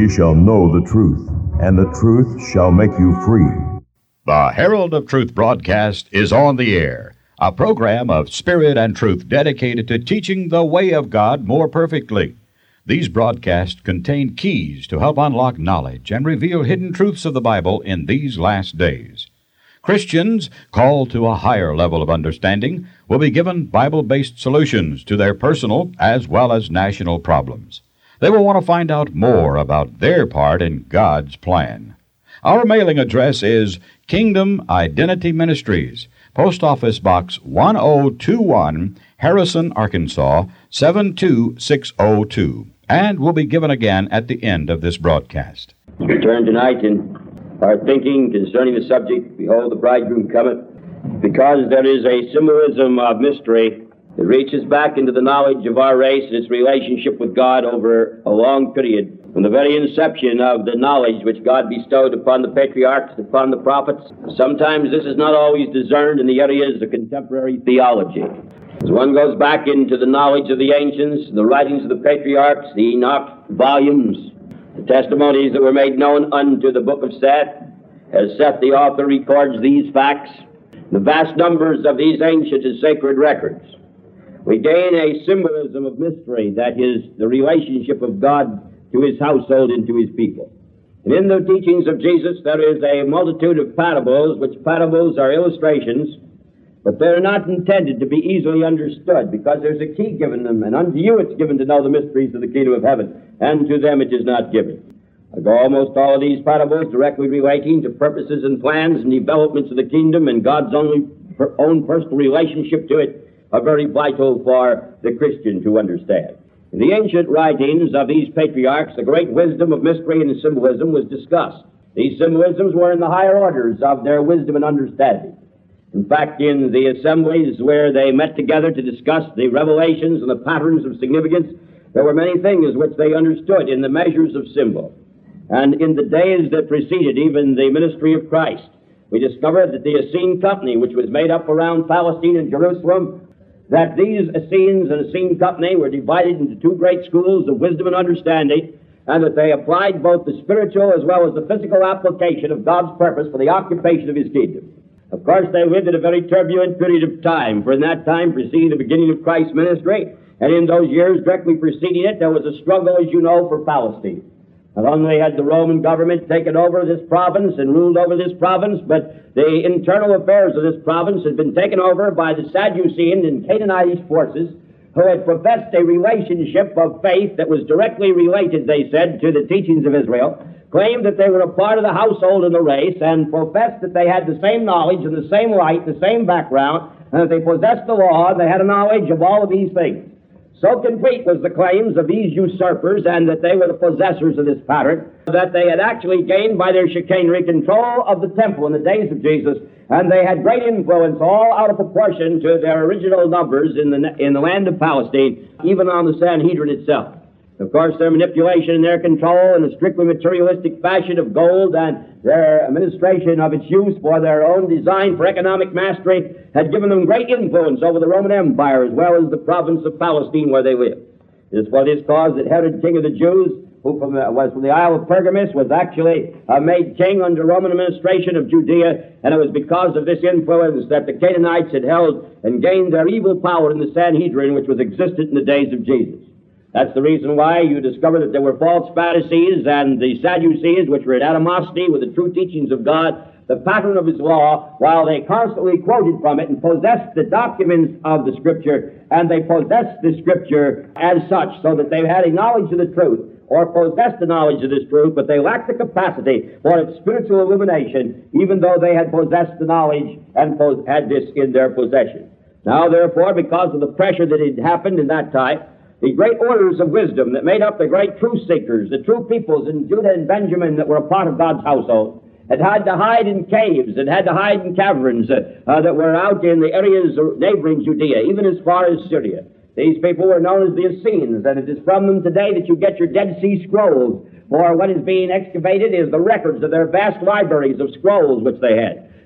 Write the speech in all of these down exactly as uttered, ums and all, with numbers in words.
ye shall know the truth, and the truth shall make you free. The Herald of Truth broadcast is on the air, a program of spirit and truth dedicated to teaching the way of God more perfectly. These broadcasts contain keys to help unlock knowledge and reveal hidden truths of the Bible in these last days. Christians called to a higher level of understanding will be given Bible-based solutions to their personal as well as national problems. They will want to find out more about their part in God's plan. Our mailing address is Kingdom Identity Ministries, Post Office Box one oh two one, Harrison, Arkansas, seven two six oh two, and will be given again at the end of this broadcast. We turn tonight in our thinking concerning the subject, Behold, the bridegroom cometh, because there is a symbolism of mystery that reaches back into the knowledge of our race and its relationship with God over a long period, from the very inception of the knowledge which God bestowed upon the patriarchs, upon the prophets. Sometimes this is not always discerned in the areas of contemporary theology. As one goes back into the knowledge of the ancients, the writings of the patriarchs, the Enoch volumes, the testimonies that were made known unto the book of Seth, as Seth the author records these facts, the vast numbers of these ancient and sacred records, we gain a symbolism of mystery, that is, the relationship of God to his household and to his people. And in the teachings of Jesus, there is a multitude of parables, which parables are illustrations, but they're not intended to be easily understood, because there's a key given them, and unto you it's given to know the mysteries of the kingdom of heaven, and to them it is not given. Almost all of these parables directly relating to purposes and plans and developments of the kingdom and God's only, own personal relationship to it are very vital for the Christian to understand. In the ancient writings of these patriarchs, the great wisdom of mystery and symbolism was discussed. These symbolisms were in the higher orders of their wisdom and understanding. In fact, in the assemblies where they met together to discuss the revelations and the patterns of significance, there were many things which they understood in the measures of symbol. And in the days that preceded even the ministry of Christ, we discovered that the Essene Company, which was made up around Palestine and Jerusalem, that these Essenes and Essene Company were divided into two great schools of wisdom and understanding, and that they applied both the spiritual as well as the physical application of God's purpose for the occupation of his kingdom. Of course, they lived at a very turbulent period of time, for in that time preceding the beginning of Christ's ministry, and in those years directly preceding it, there was a struggle, as you know, for Palestine. Not only had the Roman government taken over this province and ruled over this province, but the internal affairs of this province had been taken over by the Sadducean and Canaanite forces, who had professed a relationship of faith that was directly related, they said, to the teachings of Israel, claimed that they were a part of the household and the race, and professed that they had the same knowledge and the same light, the same background, and that they possessed the law, and they had a knowledge of all of these things. So complete was the claims of these usurpers, and that they were the possessors of this pattern, that they had actually gained by their chicanery control of the temple in the days of Jesus, and they had great influence, all out of proportion to their original numbers in the in the land of Palestine, even on the Sanhedrin itself. Of course, their manipulation and their control in a strictly materialistic fashion of gold and their administration of its use for their own design for economic mastery had given them great influence over the Roman Empire as well as the province of Palestine where they lived. It is for this cause that Herod, king of the Jews, who from the, was from the Isle of Pergamus, was actually uh, made king under Roman administration of Judea, and it was because of this influence that the Canaanites had held and gained their evil power in the Sanhedrin, which was existent in the days of Jesus. That's the reason why you discover that there were false Pharisees and the Sadducees, which were in animosity with the true teachings of God, the pattern of his law, while they constantly quoted from it and possessed the documents of the Scripture, and they possessed the Scripture as such, so that they had a knowledge of the truth, or possessed the knowledge of this truth, but they lacked the capacity for its spiritual illumination, even though they had possessed the knowledge and pos- had this in their possession. Now, therefore, because of the pressure that had happened in that time, the great orders of wisdom that made up the great truth seekers, the true peoples in Judah and Benjamin that were a part of God's household, had had to hide in caves, had had to hide in caverns uh, uh, that were out in the areas neighboring Judea, even as far as Syria. These people were known as the Essenes, and it is from them today that you get your Dead Sea Scrolls, for what is being excavated is the records of their vast libraries of scrolls which they had.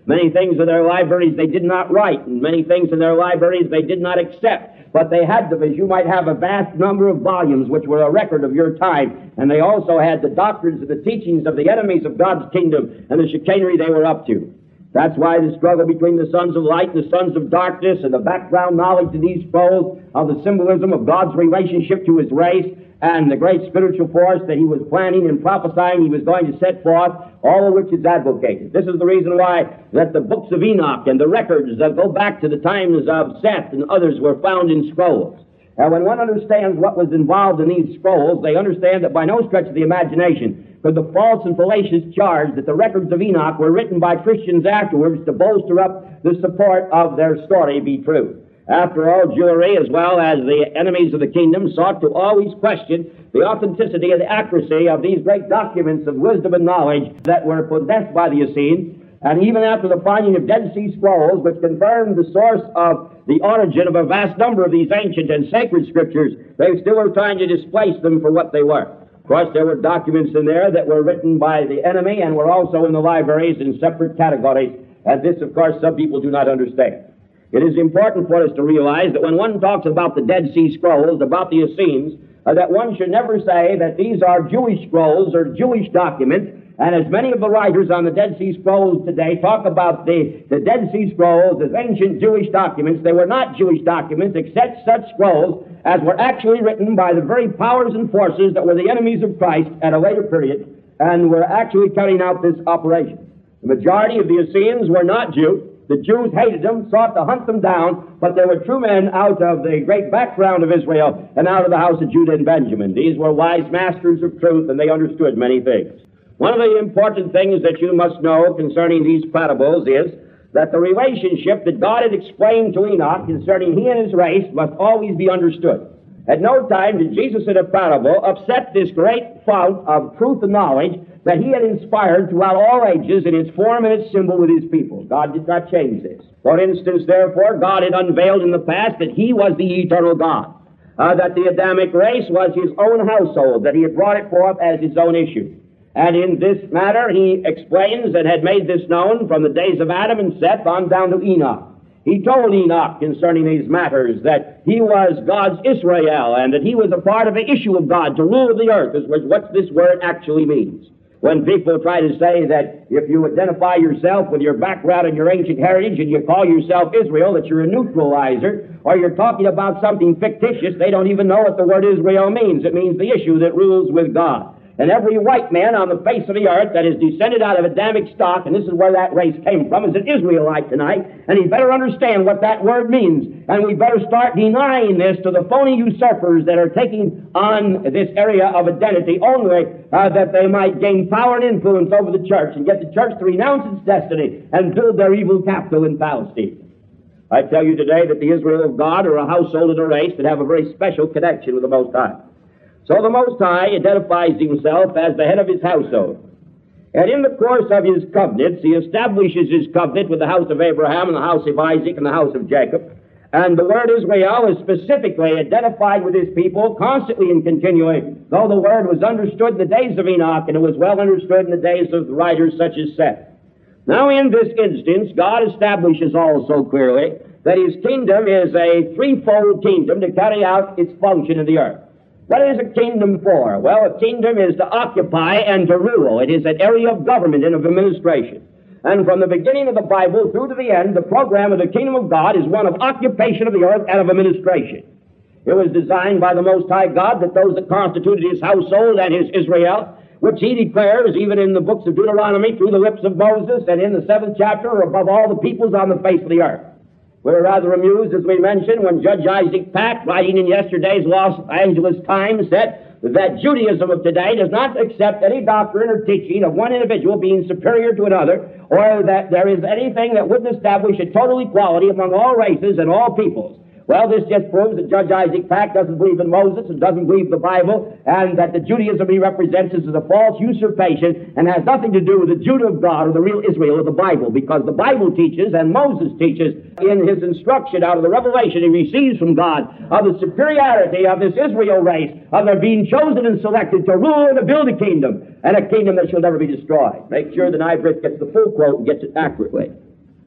Many things in their libraries they did not write, and many things in their libraries they did not accept. But they had them, as you might have a vast number of volumes which were a record of your time. And they also had the doctrines and the teachings of the enemies of God's kingdom and the chicanery they were up to. That's why the struggle between the sons of light and the sons of darkness and the background knowledge of these scrolls of the symbolism of God's relationship to his race and the great spiritual force that he was planning and prophesying he was going to set forth, all of which is advocated. This is the reason why that the books of Enoch and the records that go back to the times of Seth and others were found in scrolls. And when one understands what was involved in these scrolls, they understand that by no stretch of the imagination could the false and fallacious charge that the records of Enoch were written by Christians afterwards to bolster up the support of their story be true. After all, Jewry, as well as the enemies of the kingdom, sought to always question the authenticity and the accuracy of these great documents of wisdom and knowledge that were possessed by the Essenes. And even after the finding of Dead Sea Scrolls, which confirmed the source of the origin of a vast number of these ancient and sacred scriptures, they still were trying to displace them for what they were. Of course, there were documents in there that were written by the enemy and were also in the libraries in separate categories. And this, of course, some people do not understand. It is important for us to realize that when one talks about the Dead Sea Scrolls, about the Essenes, uh, that one should never say that these are Jewish scrolls or Jewish documents. And as many of the writers on the Dead Sea Scrolls today talk about the, the Dead Sea Scrolls as ancient Jewish documents, they were not Jewish documents except such scrolls as were actually written by the very powers and forces that were the enemies of Christ at a later period and were actually carrying out this operation. The majority of the Essenes were not Jews. The Jews hated them, sought to hunt them down, but there were true men out of the great background of Israel and out of the house of Judah and Benjamin. These were wise masters of truth, and they understood many things. One of the important things that you must know concerning these parables is that the relationship that God had explained to Enoch concerning he and his race must always be understood. At no time did Jesus in a parable upset this great fount of truth and knowledge that he had inspired throughout all ages in its form and its symbol with his people. God did not change this. For instance, therefore, God had unveiled in the past that he was the eternal God, uh, that the Adamic race was his own household, that he had brought it forth as his own issue. And in this matter, he explains and had made this known from the days of Adam and Seth on down to Enoch. He told Enoch concerning these matters that he was God's Israel and that he was a part of the issue of God to rule the earth, is what this word actually means. When people try to say that if you identify yourself with your background and your ancient heritage and you call yourself Israel, that you're a neutralizer, or you're talking about something fictitious, they don't even know what the word Israel means. It means the issue that rules with God. And every white man on the face of the earth that is descended out of Adamic stock, and this is where that race came from, is an Israelite tonight, and he better understand what that word means. And we better start denying this to the phony usurpers that are taking on this area of identity only uh, that they might gain power and influence over the church and get the church to renounce its destiny and build their evil capital in Palestine. I tell you today that the Israel of God are a household and a race that have a very special connection with the Most High. So the Most High identifies himself as the head of his household. And in the course of his covenants, he establishes his covenant with the house of Abraham and the house of Isaac and the house of Jacob. And the word Israel is specifically identified with his people constantly and continually, though the word was understood in the days of Enoch and it was well understood in the days of writers such as Seth. Now in this instance, God establishes also clearly that his kingdom is a threefold kingdom to carry out its function in the earth. What is a kingdom for? Well, a kingdom is to occupy and to rule. It is an area of government and of administration. And from the beginning of the Bible through to the end, the program of the kingdom of God is one of occupation of the earth and of administration. It was designed by the Most High God that those that constituted his household and his Israel, which he declares even in the books of Deuteronomy through the lips of Moses and in the seventh chapter, are above all the peoples on the face of the earth. We were rather amused, as we mentioned, when Judge Isaac Pack, writing in yesterday's Los Angeles Times, said that Judaism of today does not accept any doctrine or teaching of one individual being superior to another, or that there is anything that wouldn't establish a total equality among all races and all peoples. Well, this just proves that Judge Isaac Pack doesn't believe in Moses and doesn't believe the Bible, and that the Judaism he represents is a false usurpation and has nothing to do with the Judah of God or the real Israel of the Bible, because the Bible teaches and Moses teaches in his instruction out of the revelation he receives from God of the superiority of this Israel race, of their being chosen and selected to rule and to build a kingdom, and a kingdom that shall never be destroyed. Make sure the Nybrit gets the full quote and gets it accurately.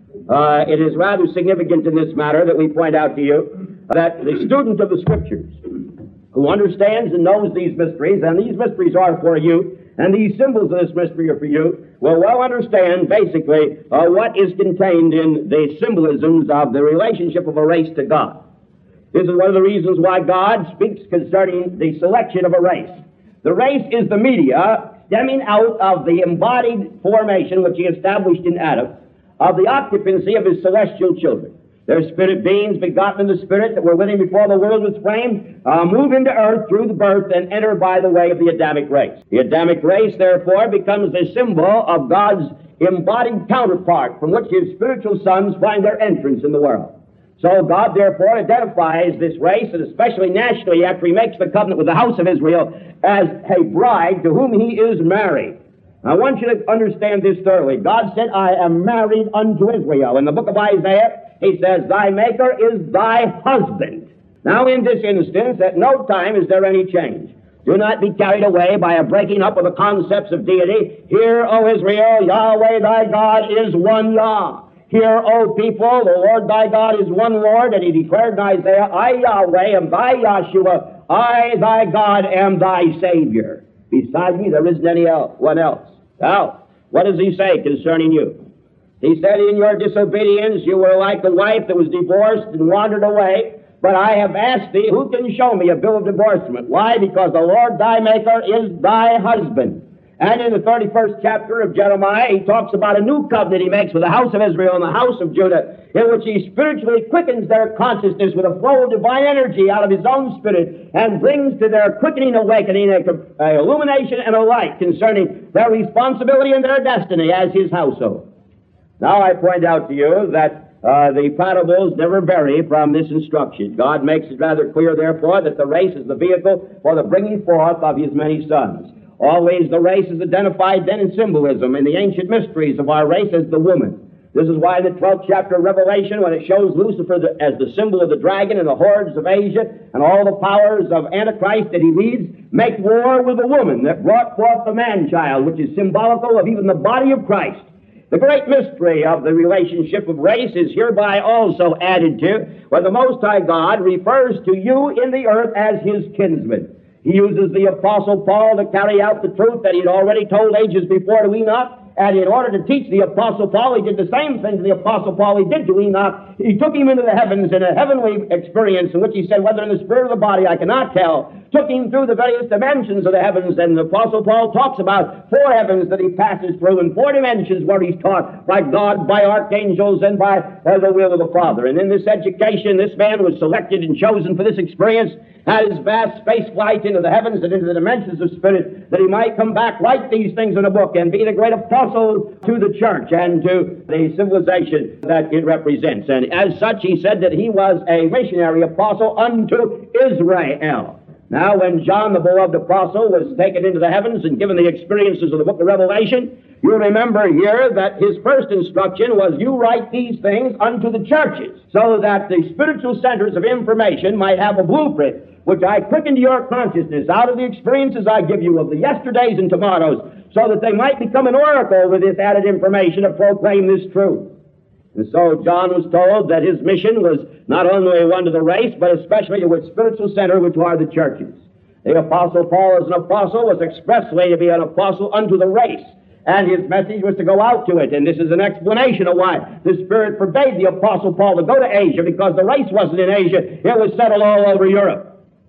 Uh, it is rather significant in this matter that we point out to you that the student of the Scriptures who understands and knows these mysteries, and these mysteries are for you, and these symbols of this mystery are for you, will well understand basically uh, what is contained in the symbolisms of the relationship of a race to God. This is one of the reasons why God speaks concerning the selection of a race. The race is the media stemming out of the embodied formation which He established in Adam of the occupancy of His celestial children. They're spirit beings begotten in the Spirit that were with Him before the world was framed, uh, move into earth through the birth and enter by the way of the Adamic race. The Adamic race, therefore, becomes a symbol of God's embodied counterpart from which His spiritual sons find their entrance in the world. So God, therefore, identifies this race, and especially nationally after He makes the covenant with the house of Israel, as a bride to whom He is married. I want you to understand this thoroughly. God said, I am married unto Israel. In the book of Isaiah, He says, Thy Maker is thy husband. Now, in this instance, at no time is there any change. Do not be carried away by a breaking up of the concepts of deity. Hear, O Israel, Yahweh thy God is one Yah. Hear, O people, the Lord thy God is one Lord. And He declared in Isaiah, I, Yahweh, am thy Yahshua. I, thy God, am thy Savior. Beside me, there isn't any else, one else. Now, what does He say concerning you? He said, in your disobedience, you were like the wife that was divorced and wandered away. But I have asked thee, who can show me a bill of divorcement? Why? Because the Lord thy Maker is thy husband. And in the thirty-first chapter of Jeremiah, He talks about a new covenant He makes with the house of Israel and the house of Judah, in which He spiritually quickens their consciousness with a flow of divine energy out of His own Spirit, and brings to their quickening awakening a, a illumination and a light concerning their responsibility and their destiny as His household. Now I point out to you that uh, the parables never vary from this instruction. God makes it rather clear, therefore, that the race is the vehicle for the bringing forth of His many sons. Always the race is identified then in symbolism, in the ancient mysteries of our race, as the woman. This is why in the twelfth chapter of Revelation, when it shows Lucifer the, as the symbol of the dragon and the hordes of Asia and all the powers of Antichrist that he leads, make war with the woman that brought forth the man-child, which is symbolical of even the body of Christ. The great mystery of the relationship of race is hereby also added to, where the Most High God refers to you in the earth as His kinsman. He uses the Apostle Paul to carry out the truth that He had already told ages before to Enoch. And in order to teach the Apostle Paul, He did the same thing to the Apostle Paul He did to Enoch. He took him into the heavens in a heavenly experience in which He said, whether in the spirit or the body, I cannot tell. Took him through the various dimensions of the heavens. And the Apostle Paul talks about four heavens that he passes through and four dimensions where he's taught by God, by archangels, and by uh, the will of the Father. And in this education, this man was selected and chosen for this experience, had his vast space flight into the heavens and into the dimensions of spirit, that he might come back, write these things in a book, and be the great apostle to the church and to the civilization that it represents. And as such, he said that he was a missionary apostle unto Israel. Now, when John, the beloved apostle, was taken into the heavens and given the experiences of the book of Revelation, you remember here that his first instruction was, you write these things unto the churches, so that the spiritual centers of information might have a blueprint, which I quicken to your consciousness out of the experiences I give you of the yesterdays and tomorrows, so that they might become an oracle with this added information to proclaim this truth. And so John was told that his mission was not only one to the race, but especially to its spiritual center, which are the churches. The Apostle Paul, as an apostle, was expressly to be an apostle unto the race, and his message was to go out to it. And this is an explanation of why the Spirit forbade the Apostle Paul to go to Asia, because the race wasn't in Asia, it was settled all over Europe.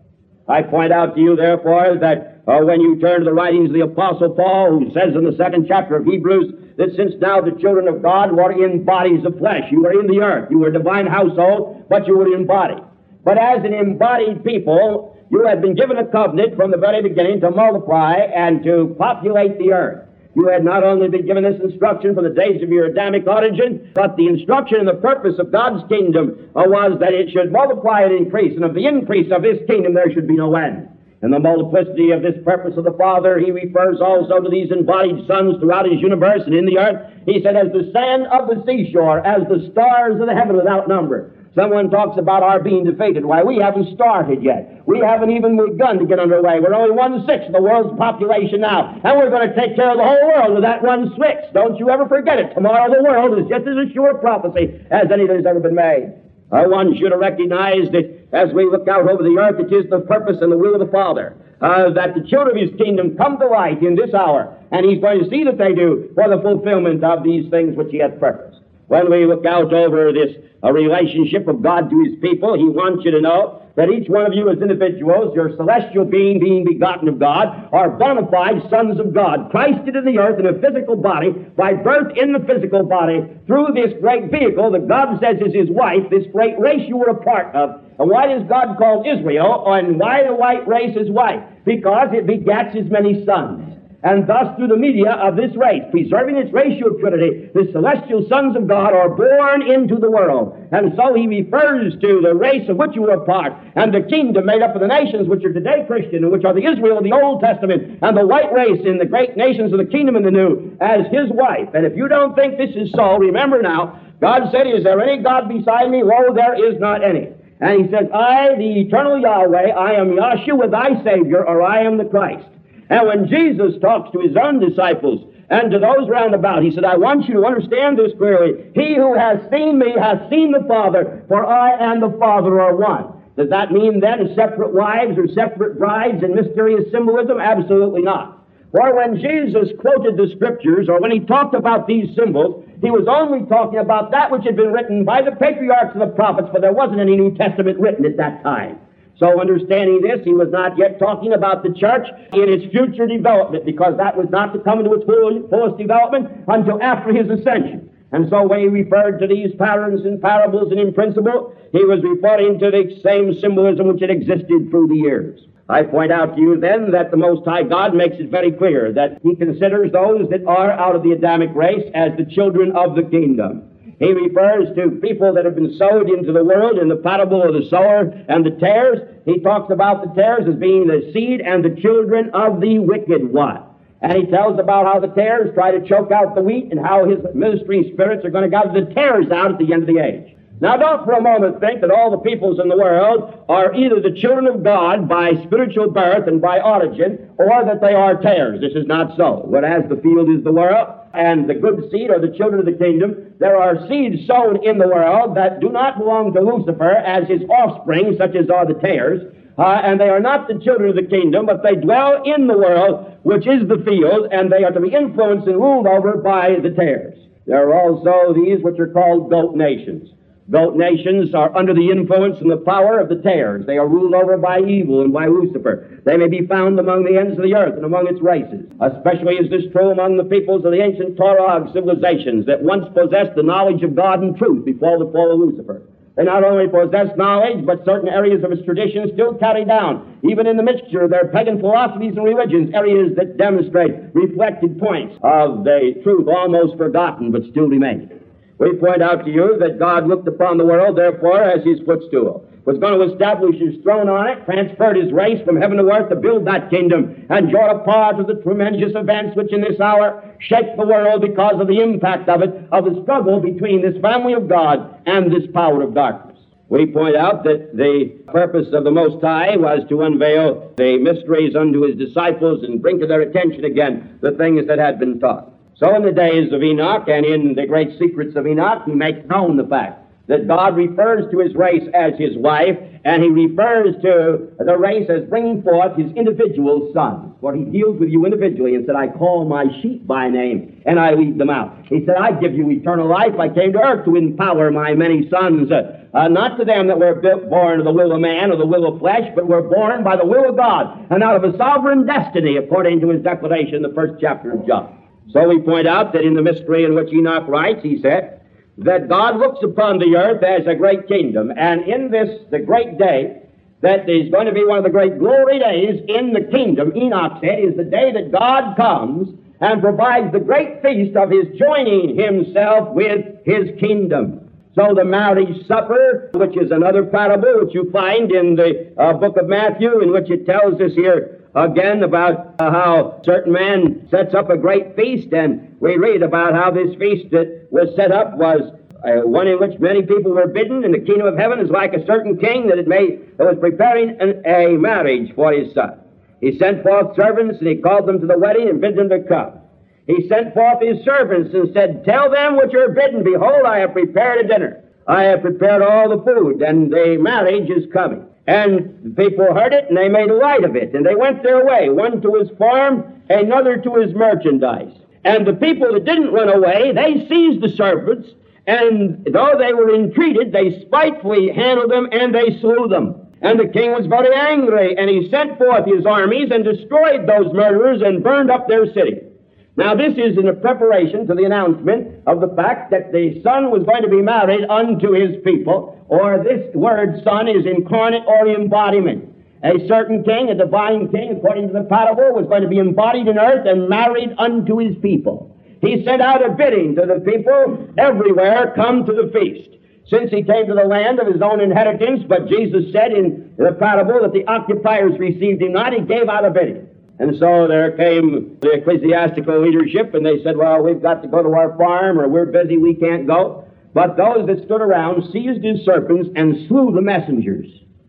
I point out to you, therefore, that uh, when you turn to the writings of the Apostle Paul, who says in the second chapter of Hebrews, that since now the children of God were in bodies of flesh, you were in the earth, you were a divine household, but you were embodied. But as an embodied people, you had been given a covenant from the very beginning to multiply and to populate the earth. You had not only been given this instruction from the days of your Adamic origin, but the instruction and the purpose of God's kingdom uh, was that it should multiply and increase, and of the increase of His kingdom there should be no end. In the multiplicity of this purpose of the Father, He refers also to these embodied sons throughout His universe and in the earth. He said, as the sand of the seashore, as the stars of the heaven without number, Someone talks about our being defeated. Why, we haven't started yet. We haven't even begun to get underway. We're only one-sixth of the world's population now, and we're going to take care of the whole world with that one-sixth. Don't you ever forget it. Tomorrow the world is just as a sure prophecy as any that has ever been made. I want you to recognize that as we look out over the earth, it is the purpose and the will of the Father uh, that the children of His kingdom come to light in this hour, and He's going to see that they do for the fulfillment of these things which He hath purposed. When we look out over this uh, relationship of God to His people, He wants you to know that each one of you as individuals, your celestial being being begotten of God, are bona fide sons of God, Christed in the earth in a physical body, by birth in the physical body, through this great vehicle that God says is His wife, this great race you were a part of. And why does God call Israel, and why the white race His wife? Because it begets His many sons. And thus, through the media of this race, preserving its ratio of Trinity, the celestial sons of God are born into the world. And so He refers to the race of which you were a part, and the kingdom made up of the nations which are today Christian, and which are the Israel of the Old Testament, and the white race in the great nations of the kingdom in the New, as His wife. And if you don't think this is so, remember now, God said, is there any God beside me? Lo, there is not any. And He says, I, the eternal Yahweh, I am Yahshua, thy Savior, or I am the Christ. And when Jesus talks to His own disciples and to those round about, He said, I want you to understand this clearly. He who has seen me has seen the Father, for I and the Father are one. Does that mean then separate wives or separate brides and mysterious symbolism? Absolutely not. For when Jesus quoted the Scriptures, or when He talked about these symbols, He was only talking about that which had been written by the patriarchs and the prophets, for there wasn't any New Testament written at that time. So understanding this, He was not yet talking about the church in its future development, because that was not to come into its full, fullest development until after His ascension. And so when He referred to these patterns and parables and in principle, He was referring to the same symbolism which had existed through the years. I point out to you then that the Most High God makes it very clear that He considers those that are out of the Adamic race as the children of the kingdom. He refers to people that have been sowed into the world in the parable of the sower and the tares. He talks about the tares as being the seed and the children of the wicked one. And He tells about how the tares try to choke out the wheat and how His ministering spirits are going to gather the tares out at the end of the age. Now, don't for a moment think that all the peoples in the world are either the children of God by spiritual birth and by origin, or that they are tares. This is not so. Whereas the field is the world, and the good seed are the children of the kingdom, there are seeds sown in the world that do not belong to Lucifer as his offspring, such as are the tares, uh, and they are not the children of the kingdom, but they dwell in the world, which is the field, and they are to be influenced and ruled over by the tares. There are also these which are called goat nations. Goat nations are under the influence and the power of the tares. They are ruled over by evil and by Lucifer. They may be found among the ends of the earth and among its races. Especially is this true among the peoples of the ancient Taurog civilizations that once possessed the knowledge of God and truth before the fall of Lucifer. They not only possess knowledge, but certain areas of its tradition still carry down, even in the mixture of their pagan philosophies and religions, areas that demonstrate reflected points of the truth almost forgotten but still remaining. We point out to you that God looked upon the world, therefore, as His footstool, was going to establish His throne on it, transferred His race from heaven to earth to build that kingdom, and draw a part of the tremendous events which in this hour shake the world because of the impact of it, of the struggle between this family of God and this power of darkness. We point out that the purpose of the Most High was to unveil the mysteries unto His disciples and bring to their attention again the things that had been taught. So in the days of Enoch and in the great secrets of Enoch, He makes known the fact that God refers to His race as His wife, and He refers to the race as bringing forth His individual sons. For He deals with you individually and said, I call my sheep by name, and I lead them out. He said, I give you eternal life. I came to earth to empower my many sons, uh, uh, not to them that were born of the will of man or the will of flesh, but were born by the will of God, and out of a sovereign destiny, according to His declaration in the first chapter of John. So we point out that in the mystery in which Enoch writes, he said that God looks upon the earth as a great kingdom. And in this, the great day, that is going to be one of the great glory days in the kingdom, Enoch said, is the day that God comes and provides the great feast of His joining Himself with His kingdom. So the marriage supper, which is another parable which you find in the uh, book of Matthew, in which it tells us here again about uh, how a certain man sets up a great feast, and we read about how this feast that was set up was uh, one in which many people were bidden, and the kingdom of heaven is like a certain king that, had made, that was preparing an, a marriage for his son. He sent forth servants, and he called them to the wedding and bid them to come. He sent forth his servants and said, tell them which are bidden, behold, I have prepared a dinner. I have prepared all the food, and the marriage is coming. And the people heard it, and they made light of it, and they went their way, one to his farm, another to his merchandise. And the people that didn't run away, they seized the servants, and though they were entreated, they spitefully handled them, and they slew them. And the king was very angry, and he sent forth his armies and destroyed those murderers and burned up their city. Now this is in a preparation to the announcement of the fact that the son was going to be married unto his people, or this word son is incarnate or embodiment. A certain king, a divine king, according to the parable, was going to be embodied in earth and married unto his people. He sent out a bidding to the people everywhere, come to the feast. Since he came to the land of his own inheritance, but Jesus said in the parable that the occupiers received him not, he gave out a bidding. And so there came the ecclesiastical leadership, and they said, well, we've got to go to our farm, or we're busy, we can't go. But those that stood around seized his serpents and slew the messengers.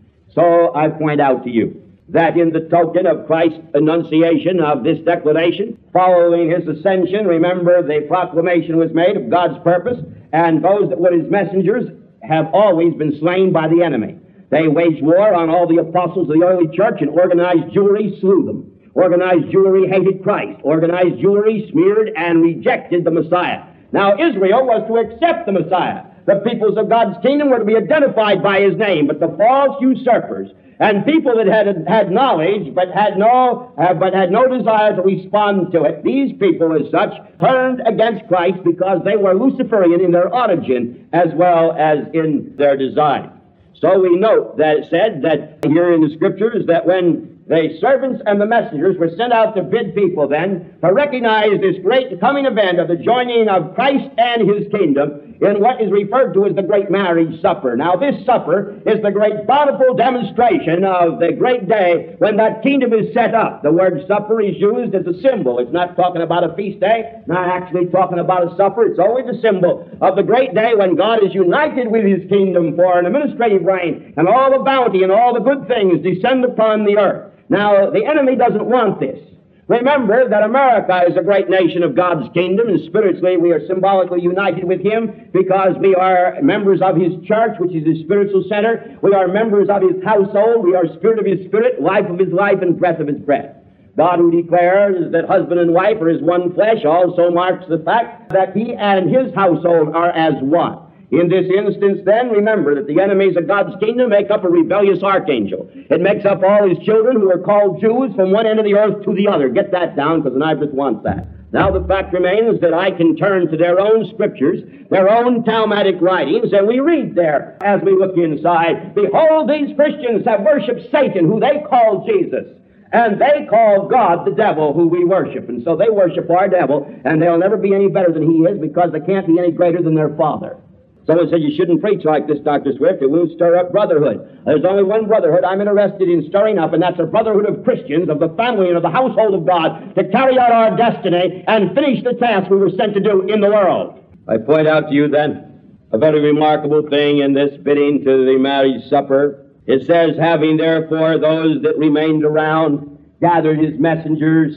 So I point out to you that in the token of Christ's enunciation of this declaration, following his ascension, remember the proclamation was made of God's purpose, and those that were his messengers have always been slain by the enemy. They waged war on all the apostles of the early church, and organized Jewry slew them. Organized Jewry hated Christ. Organized Jewry smeared and rejected the Messiah. Now Israel was to accept the Messiah. The peoples of God's kingdom were to be identified by his name, but the false usurpers and people that had had knowledge but had no uh, but had no desire to respond to it, these people as such turned against Christ because they were Luciferian in their origin as well as in their design. So we note that it said that here in the Scriptures that when the servants and the messengers were sent out to bid people then to recognize this great coming event of the joining of Christ and his kingdom in what is referred to as the great marriage supper. Now this supper is the great bountiful demonstration of the great day when that kingdom is set up. The word supper is used as a symbol. It's not talking about a feast day, not actually talking about a supper. It's always a symbol of the great day when God is united with his kingdom for an administrative reign, and all the bounty and all the good things descend upon the earth. Now, the enemy doesn't want this. Remember that America is a great nation of God's kingdom, and spiritually we are symbolically united with him because we are members of his church, which is his spiritual center. We are members of his household. We are spirit of his spirit, life of his life, and breath of his breath. God, who declares that husband and wife are as one flesh, also marks the fact that he and his household are as one. In this instance, then, remember that the enemies of God's kingdom make up a rebellious archangel. It makes up all his children who are called Jews from one end of the earth to the other. Get that down, because the Niblis wants that. Now the fact remains that I can turn to their own scriptures, their own Talmudic writings, and we read there, as we look inside, behold, these Christians have worshipped Satan, who they call Jesus. And they call God the devil who we worship. And so they worship our devil, and they'll never be any better than he is because they can't be any greater than their father. Someone said you shouldn't preach like this, Doctor Swift. It will stir up brotherhood. There's only one brotherhood I'm interested in stirring up, and that's a brotherhood of Christians, of the family and of the household of God, to carry out our destiny and finish the task we were sent to do in the world. I point out to you then a very remarkable thing in this bidding to the marriage supper. It says, having therefore those that remained around gathered his messengers,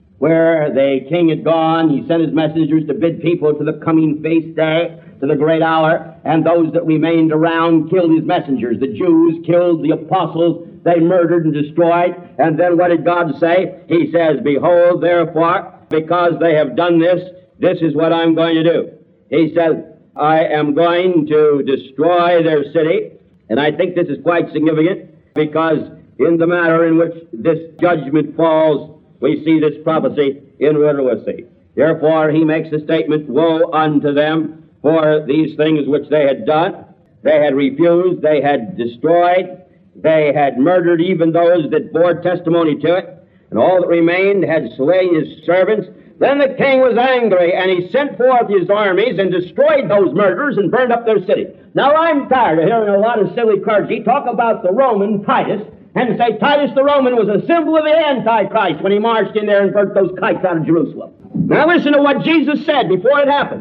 where the king had gone, he sent his messengers to bid people to the coming feast day, to the great hour, and those that remained around killed his messengers. The Jews killed the apostles, they murdered and destroyed, and then what did God say? He says, behold, therefore, because they have done this, this is what I'm going to do. He says, I am going to destroy their city, and I think this is quite significant, because in the manner in which this judgment falls, we see this prophecy in literacy. Therefore, he makes the statement, woe unto them for these things which they had done. They had refused, they had destroyed, they had murdered even those that bore testimony to it, and all that remained had slain his servants. Then the king was angry, and he sent forth his armies and destroyed those murderers and burned up their city. Now, I'm tired of hearing a lot of silly clergy talk about the Roman Titus and say Titus the Roman was a symbol of the Antichrist when he marched in there and burnt those kites out of Jerusalem. Now, listen to what Jesus said before it happened.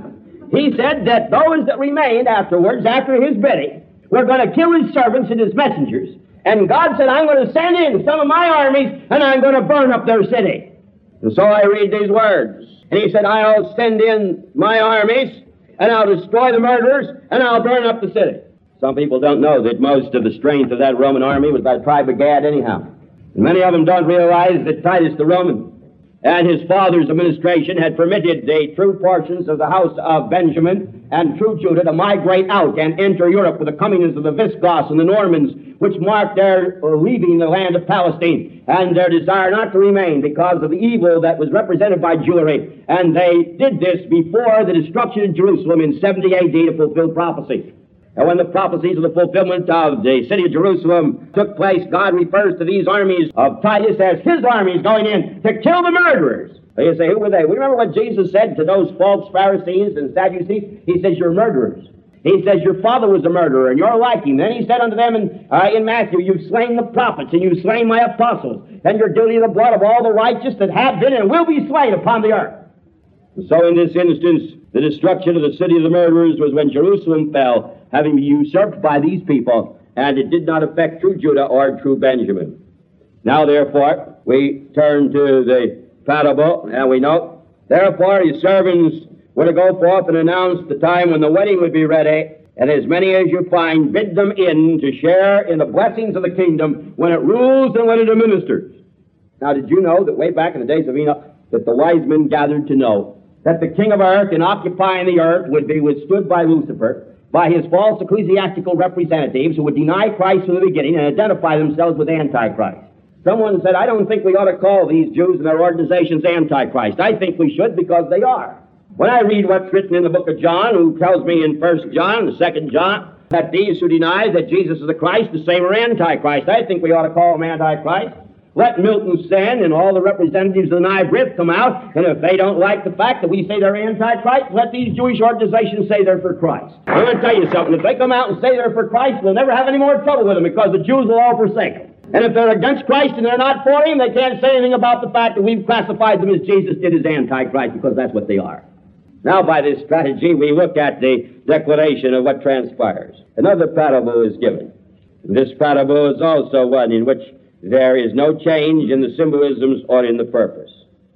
he said that those that remained afterwards, after his bidding, were going to kill his servants and his messengers. And God said, I'm going to send in some of my armies, and I'm going to burn up their city. And so I read these words. And he said, I'll send in my armies, and I'll destroy the murderers, and I'll burn up the city. Some people don't know that most of the strength of that Roman army was by the tribe of Gad anyhow. And many of them don't realize that Titus the Roman and his father's administration had permitted the true portions of the house of Benjamin and true Judah to migrate out and enter Europe with the comings of the Visigoths and the Normans, which marked their leaving the land of Palestine and their desire not to remain because of the evil that was represented by Jewry. And they did this before the destruction of Jerusalem in seventy A D to fulfill prophecy. And when the prophecies of the fulfillment of the city of Jerusalem took place, God refers to these armies of Titus as his armies going in to kill the murderers. So you say, who were they? We remember what Jesus said to those false Pharisees and Sadducees? He says, you're murderers. He says, your father was a murderer, and you're like him. Then he said unto them in, uh, in Matthew, you've slain the prophets, and you've slain my apostles, and you're guilty of the blood of all the righteous that have been and will be slain upon the earth. And so in this instance, the destruction of the city of the murderers was when Jerusalem fell, having been usurped by these people, and it did not affect true Judah or true Benjamin. Now, therefore, we turn to the parable, and we note, therefore his servants were to go forth and announce the time when the wedding would be ready, and as many as you find, bid them in to share in the blessings of the kingdom when it rules and when it administers. Now, did you know that way back in the days of Enoch, that the wise men gathered to know that the king of earth in occupying the earth would be withstood by Lucifer, by his false ecclesiastical representatives who would deny Christ from the beginning and identify themselves with Antichrist. Someone said, I don't think we ought to call these Jews and their organizations Antichrist. I think we should because they are. When I read what's written in the book of John, who tells me in First John, the Second John, that these who deny that Jesus is the Christ, the same are Antichrist, I think we ought to call them Antichrist. Let Milton Sen and all the representatives of the Nibrid come out, and if they don't like the fact that we say they're Antichrist, let these Jewish organizations say they're for Christ. I'm going to tell you something. If they come out and say they're for Christ, we'll never have any more trouble with them because the Jews will all forsake them. And if they're against Christ and they're not for him, they can't say anything about the fact that we've classified them as Jesus did as Antichrist, because that's what they are. Now, by this strategy, we look at the declaration of what transpires. Another parable is given. This parable is also one in which there is no change in the symbolisms or in the purpose.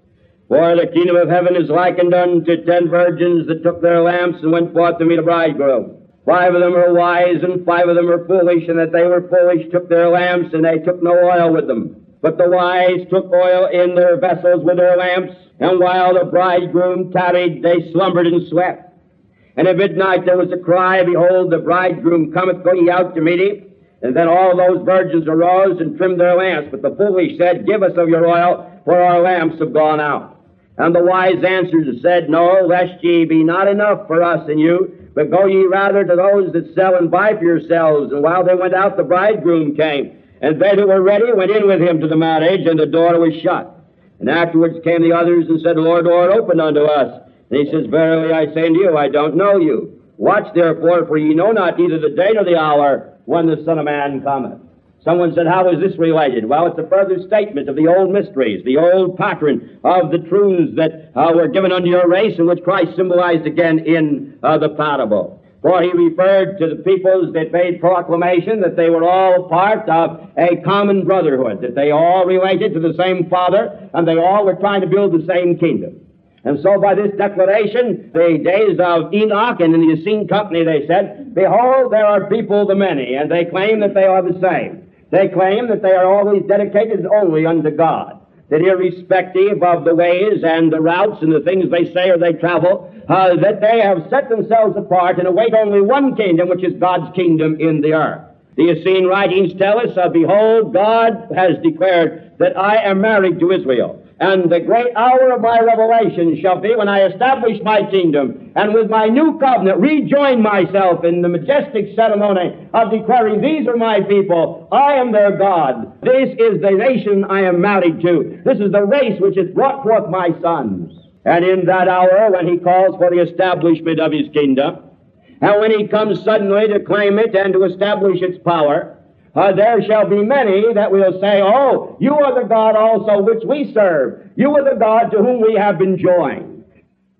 For the kingdom of heaven is likened unto ten virgins that took their lamps and went forth to meet a bridegroom. Five of them are wise and five of them are foolish, and that they were foolish took their lamps, and they took no oil with them. But the wise took oil in their vessels with their lamps, and while the bridegroom tarried, they slumbered and slept. And at midnight there was a cry, Behold, the bridegroom cometh, go ye out to meet him. And then all those virgins arose and trimmed their lamps. But the foolish said, Give us of your oil, for our lamps have gone out. And the wise answered and said, No, lest ye be not enough for us and you, but go ye rather to those that sell and buy for yourselves. And while they went out, the bridegroom came. And they that were ready went in with him to the marriage, and the door was shut. And afterwards came the others and said, Lord, Lord, open unto us. And he says, Verily I say unto you, I don't know you. Watch therefore, for ye know not either the day nor the hour when the Son of Man cometh. Someone said, how is this related? Well, it's a further statement of the old mysteries, the old pattern of the truths that uh, were given unto your race, and which Christ symbolized again in uh, the parable. For he referred to the peoples that made proclamation that they were all part of a common brotherhood, that they all related to the same Father, and they all were trying to build the same kingdom. And so by this declaration, the days of Enoch and in the Essene Company, they said, Behold, there are people the many, and they claim that they are the same. They claim that they are always dedicated only unto God, that irrespective of the ways and the routes and the things they say or they travel, uh, that they have set themselves apart and await only one kingdom, which is God's kingdom in the earth. The Essene writings tell us, uh, Behold, God has declared that I am married to Israel. And the great hour of my revelation shall be when I establish my kingdom, and with my new covenant rejoin myself in the majestic ceremony of declaring, These are my people, I am their God. This is the nation I am married to. This is the race which has brought forth my sons. And in that hour, when he calls for the establishment of his kingdom, and when he comes suddenly to claim it and to establish its power, Uh, there shall be many that will say, Oh, you are the God also which we serve. You are the God to whom we have been joined.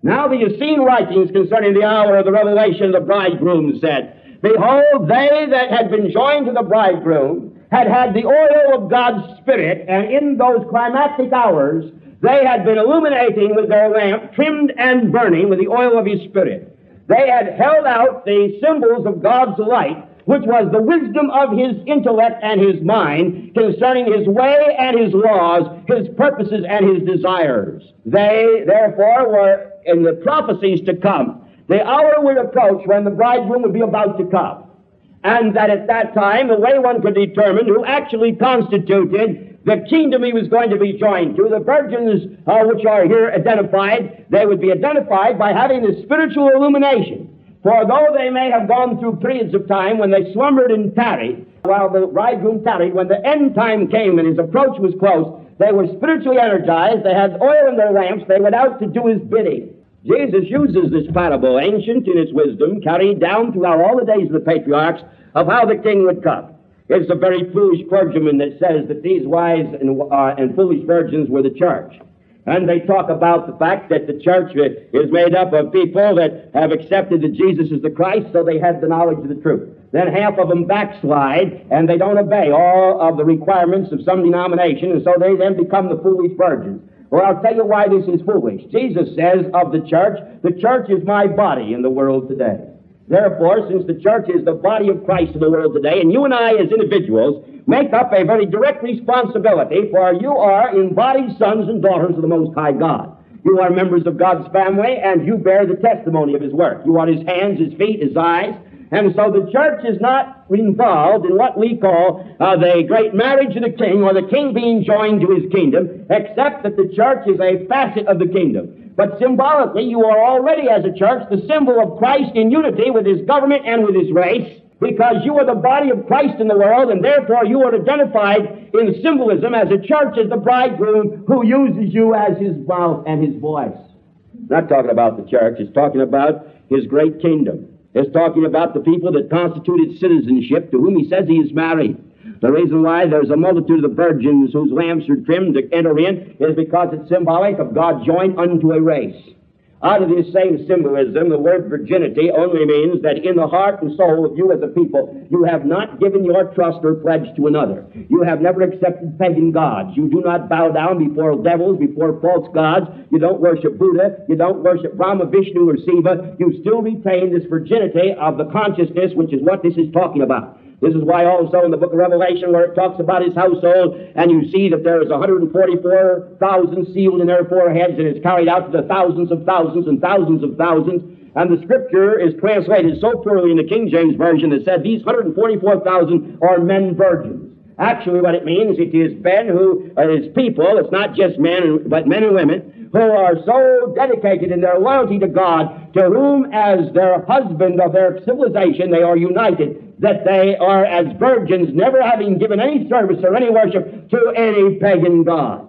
Now the Essene writings concerning the hour of the revelation of the bridegroom said, Behold, they that had been joined to the bridegroom had had the oil of God's Spirit, and in those climactic hours they had been illuminating with their lamp, trimmed and burning with the oil of His Spirit. They had held out the symbols of God's light, which was the wisdom of His intellect and His mind concerning His way and His laws, His purposes and His desires. They, therefore, were in the prophecies to come. The hour would approach when the bridegroom would be about to come. And that at that time, the way one could determine who actually constituted the kingdom he was going to be joined to, the virgins uh, which are here identified, they would be identified by having the spiritual illumination. For though they may have gone through periods of time when they slumbered and tarried, while the bridegroom tarried, when the end time came and his approach was close, they were spiritually energized, they had oil in their lamps, they went out to do his bidding. Jesus uses this parable, ancient in its wisdom, carried down throughout all the days of the patriarchs, of how the king would come. It's a very foolish clergyman that says that these wise and, uh, and foolish virgins were the church. And they talk about the fact that the church is made up of people that have accepted that Jesus is the Christ, so they had the knowledge of the truth. Then half of them backslide, and they don't obey all of the requirements of some denomination, and so they then become the foolish virgins. Well, I'll tell you why this is foolish. Jesus says of the church, the church is my body in the world today. Therefore, since the church is the body of Christ in the world today, and you and I as individuals make up a very direct responsibility, for you are embodied sons and daughters of the Most High God. You are members of God's family, and you bear the testimony of His work. You are His hands, His feet, His eyes. And so the church is not involved in what we call uh, the great marriage of the king, or the king being joined to his kingdom, except that the church is a facet of the kingdom. But symbolically, you are already, as a church, the symbol of Christ in unity with His government and with His race, because you are the body of Christ in the world, and therefore you are identified in symbolism as a church, as the bridegroom who uses you as His mouth and His voice. Not talking about the church, it's talking about His great kingdom. It's talking about the people that constitute its citizenship, to whom He says He is married. The reason why there's a multitude of the virgins whose lamps are trimmed to enter in is because it's symbolic of God joined unto a race. Out of this same symbolism, the word virginity only means that in the heart and soul of you as a people, you have not given your trust or pledge to another. You have never accepted pagan gods. You do not bow down before devils, before false gods. You don't worship Buddha. You don't worship Brahma, Vishnu, or Shiva. You still retain this virginity of the consciousness, which is what this is talking about. This is why also in the book of Revelation, where it talks about His household, and you see that there is one hundred forty-four thousand sealed in their foreheads, and it's carried out to the thousands of thousands and thousands of thousands. And the scripture is translated so poorly in the King James Version that said these one hundred forty-four thousand are men virgins. Actually, what it means, it is men who, uh, it is people, it's not just men, but men and women, who are so dedicated in their loyalty to God, to whom as their husband of their civilization they are united, that they are as virgins, never having given any service or any worship to any pagan god.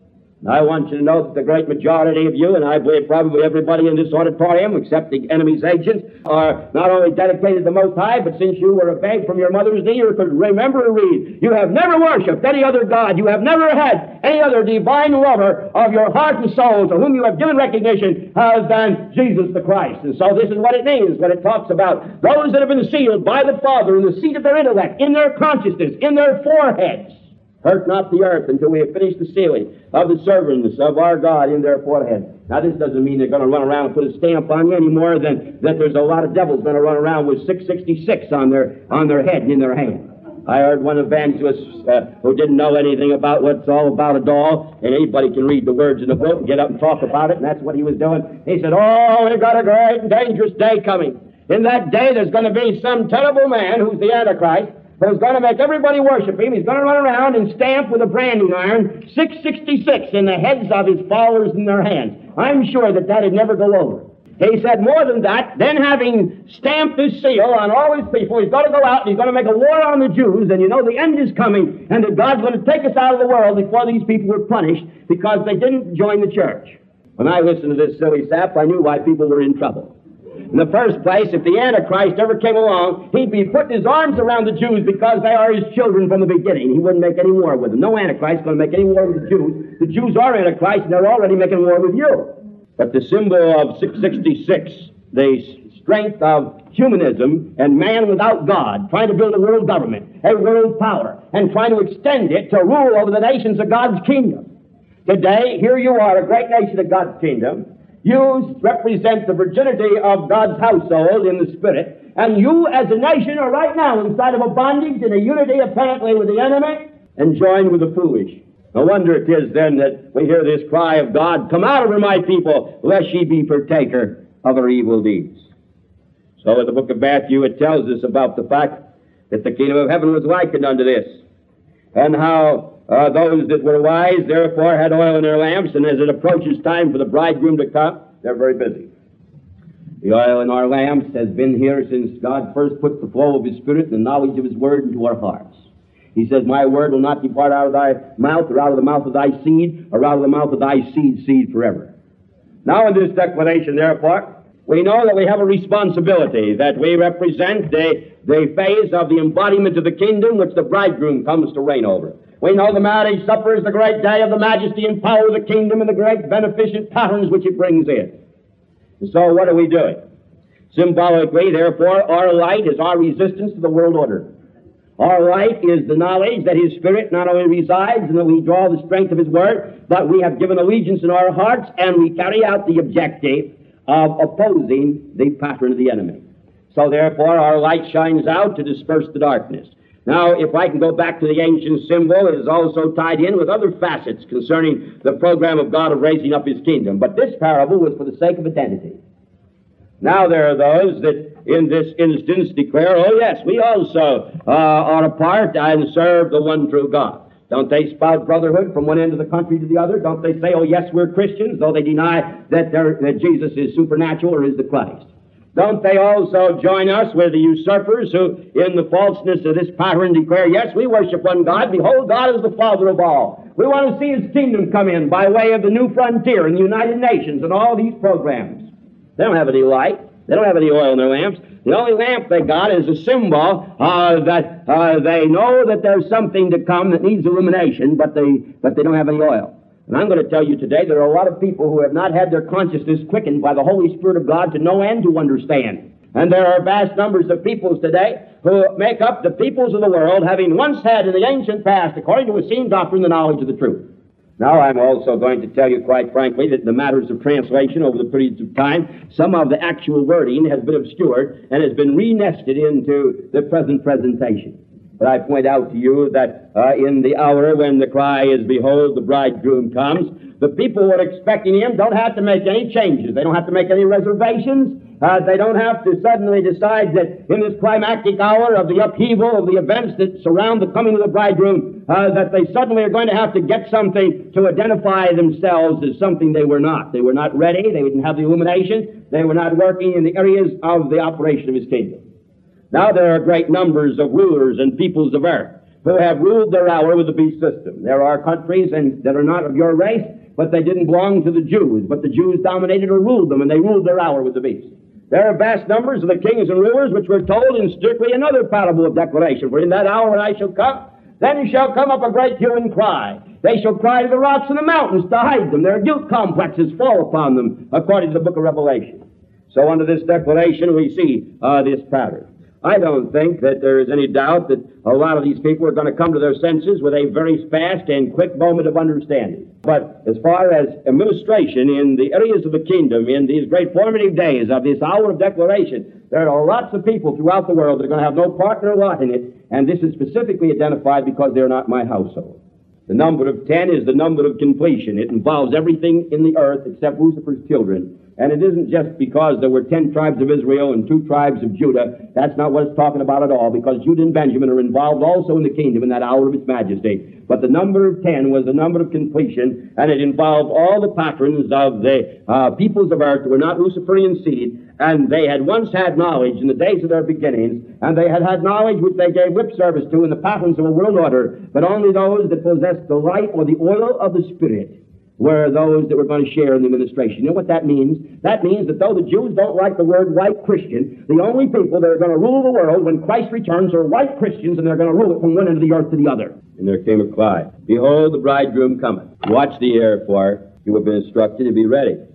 I want you to know that the great majority of you, and I believe probably everybody in this auditorium, except the enemy's agents, are not only dedicated to the Most High, but since you were a babe from your mother's knee, you could remember to read. You have never worshipped any other god. You have never had any other divine lover of your heart and soul to whom you have given recognition other than Jesus the Christ. And so this is what it means when it talks about those that have been sealed by the Father in the seat of their intellect, in their consciousness, in their foreheads. Hurt not the earth until we have finished the sealing of the servants of our God in their forehead. Now, this doesn't mean they're going to run around and put a stamp on you any more than that there's a lot of devils going to run around with six sixty-six on their on their head and in their hand. I heard one evangelist uh, who didn't know anything about what's all about a doll, and anybody can read the words in the book and get up and talk about it, and that's what he was doing. He said, oh, we've got a great and dangerous day coming. In that day, there's going to be some terrible man who's the Antichrist, who's going to make everybody worship him. He's going to run around and stamp with a branding iron six sixty-six in the heads of his followers in their hands. I'm sure that that'd never go over. He said more than that, then having stamped his seal on all his people, he's going to go out and he's going to make a war on the Jews, and you know the end is coming, and that God's going to take us out of the world before these people were punished because they didn't join the church. When I listened to this silly sap, I knew why people were in trouble. In the first place, if the Antichrist ever came along, he'd be putting his arms around the Jews because they are his children from the beginning. He wouldn't make any war with them. No Antichrist is going to make any war with the Jews. The Jews are Antichrist, and they're already making war with you. But the symbol of six sixty-six, the strength of humanism and man without God, trying to build a world government, a world power, and trying to extend it to rule over the nations of God's kingdom. Today, here you are, a great nation of God's kingdom. You represent the virginity of God's household in the Spirit, and you as a nation are right now inside of a bondage and a unity apparently with the enemy and joined with the foolish. No wonder it is then that we hear this cry of God, "Come out of her, my people, lest ye be partaker of her evil deeds." So in the book of Matthew it tells us about the fact that the kingdom of heaven was likened unto this, and how uh, those that were wise therefore had oil in their lamps, and as it approaches time for the bridegroom to come, they're very busy. The oil in our lamps has been here since God first put the flow of His Spirit and the knowledge of His Word into our hearts. He says, "My word will not depart out of thy mouth, or out of the mouth of thy seed, or out of the mouth of thy seed, seed forever." Now in this declaration, therefore, we know that we have a responsibility, that we represent the, the phase of the embodiment of the kingdom which the bridegroom comes to reign over. We know the marriage supper is the great day of the majesty and power of the kingdom and the great beneficent patterns which it brings in. And so what are we doing? Symbolically, therefore, our light is our resistance to the world order. Our light is the knowledge that His Spirit not only resides and that we draw the strength of His Word, but we have given allegiance in our hearts and we carry out the objective of opposing the pattern of the enemy. So therefore our light shines out to disperse the darkness. Now, if I can go back to the ancient symbol, it is also tied in with other facets concerning the program of God of raising up His kingdom. But this parable was for the sake of identity. Now there are those that in this instance declare, "Oh yes, we also uh, are a part and serve the one true God." Don't they spout brotherhood from one end of the country to the other? Don't they say, "Oh yes, we're Christians," though they deny that, that Jesus is supernatural or is the Christ? Don't they also join us with the usurpers who, in the falseness of this pattern, declare, "Yes, we worship one God. Behold, God is the Father of all. We want to see His kingdom come in by way of the new frontier and the United Nations and all these programs." They don't have any light. They don't have any oil in their lamps. The only lamp they got is a symbol uh, that uh, they know that there's something to come that needs illumination, but they, but they don't have any oil. And I'm going to tell you today there are a lot of people who have not had their consciousness quickened by the Holy Spirit of God to know and to understand. And there are vast numbers of peoples today who make up the peoples of the world, having once had in the ancient past, according to a seen doctrine, the knowledge of the truth. Now, I'm also going to tell you quite frankly that in the matters of translation over the periods of time, some of the actual wording has been obscured and has been re-nested into the present presentation. But I point out to you that uh, in the hour when the cry is, "Behold, the bridegroom comes," the people who are expecting Him don't have to make any changes. They don't have to make any reservations. Uh, they don't have to suddenly decide that in this climactic hour of the upheaval of the events that surround the coming of the bridegroom, uh, that they suddenly are going to have to get something to identify themselves as something they were not. They were not ready. They didn't have the illumination. They were not working in the areas of the operation of His kingdom. Now there are great numbers of rulers and peoples of earth who have ruled their hour with the beast system. There are countries and, that are not of your race, but they didn't belong to the Jews. But the Jews dominated or ruled them, and they ruled their hour with the beast. There are vast numbers of the kings and rulers which were told in strictly another parable of declaration. "For in that hour when I shall come, then shall come up a great hue and cry. They shall cry to the rocks and the mountains to hide them. Their guilt complexes fall upon them," according to the book of Revelation. So under this declaration we see uh, this pattern. I don't think that there is any doubt that a lot of these people are going to come to their senses with a very fast and quick moment of understanding. But as far as administration in the areas of the kingdom, in these great formative days of this hour of declaration, there are lots of people throughout the world that are going to have no part nor lot in it, and this is specifically identified because they're not my household. The number of ten is the number of completion. It involves everything in the earth except Lucifer's children. And it isn't just because there were ten tribes of Israel and two tribes of Judah. That's not what it's talking about at all, because Judah and Benjamin are involved also in the kingdom in that hour of its majesty. But the number of ten was the number of completion, and it involved all the patterns of the uh, peoples of earth who were not Luciferian seed, and they had once had knowledge in the days of their beginnings, and they had had knowledge which they gave lip service to in the patterns of a world order, but only those that possessed the light or the oil of the Spirit were those that were going to share in the administration. You know what that means? That means that though the Jews don't like the word white Christian, the only people that are going to rule the world when Christ returns are white Christians, and they're going to rule it from one end of the earth to the other. And there came a cry, "Behold, the bridegroom cometh. Watch the air, for you have been instructed to be ready."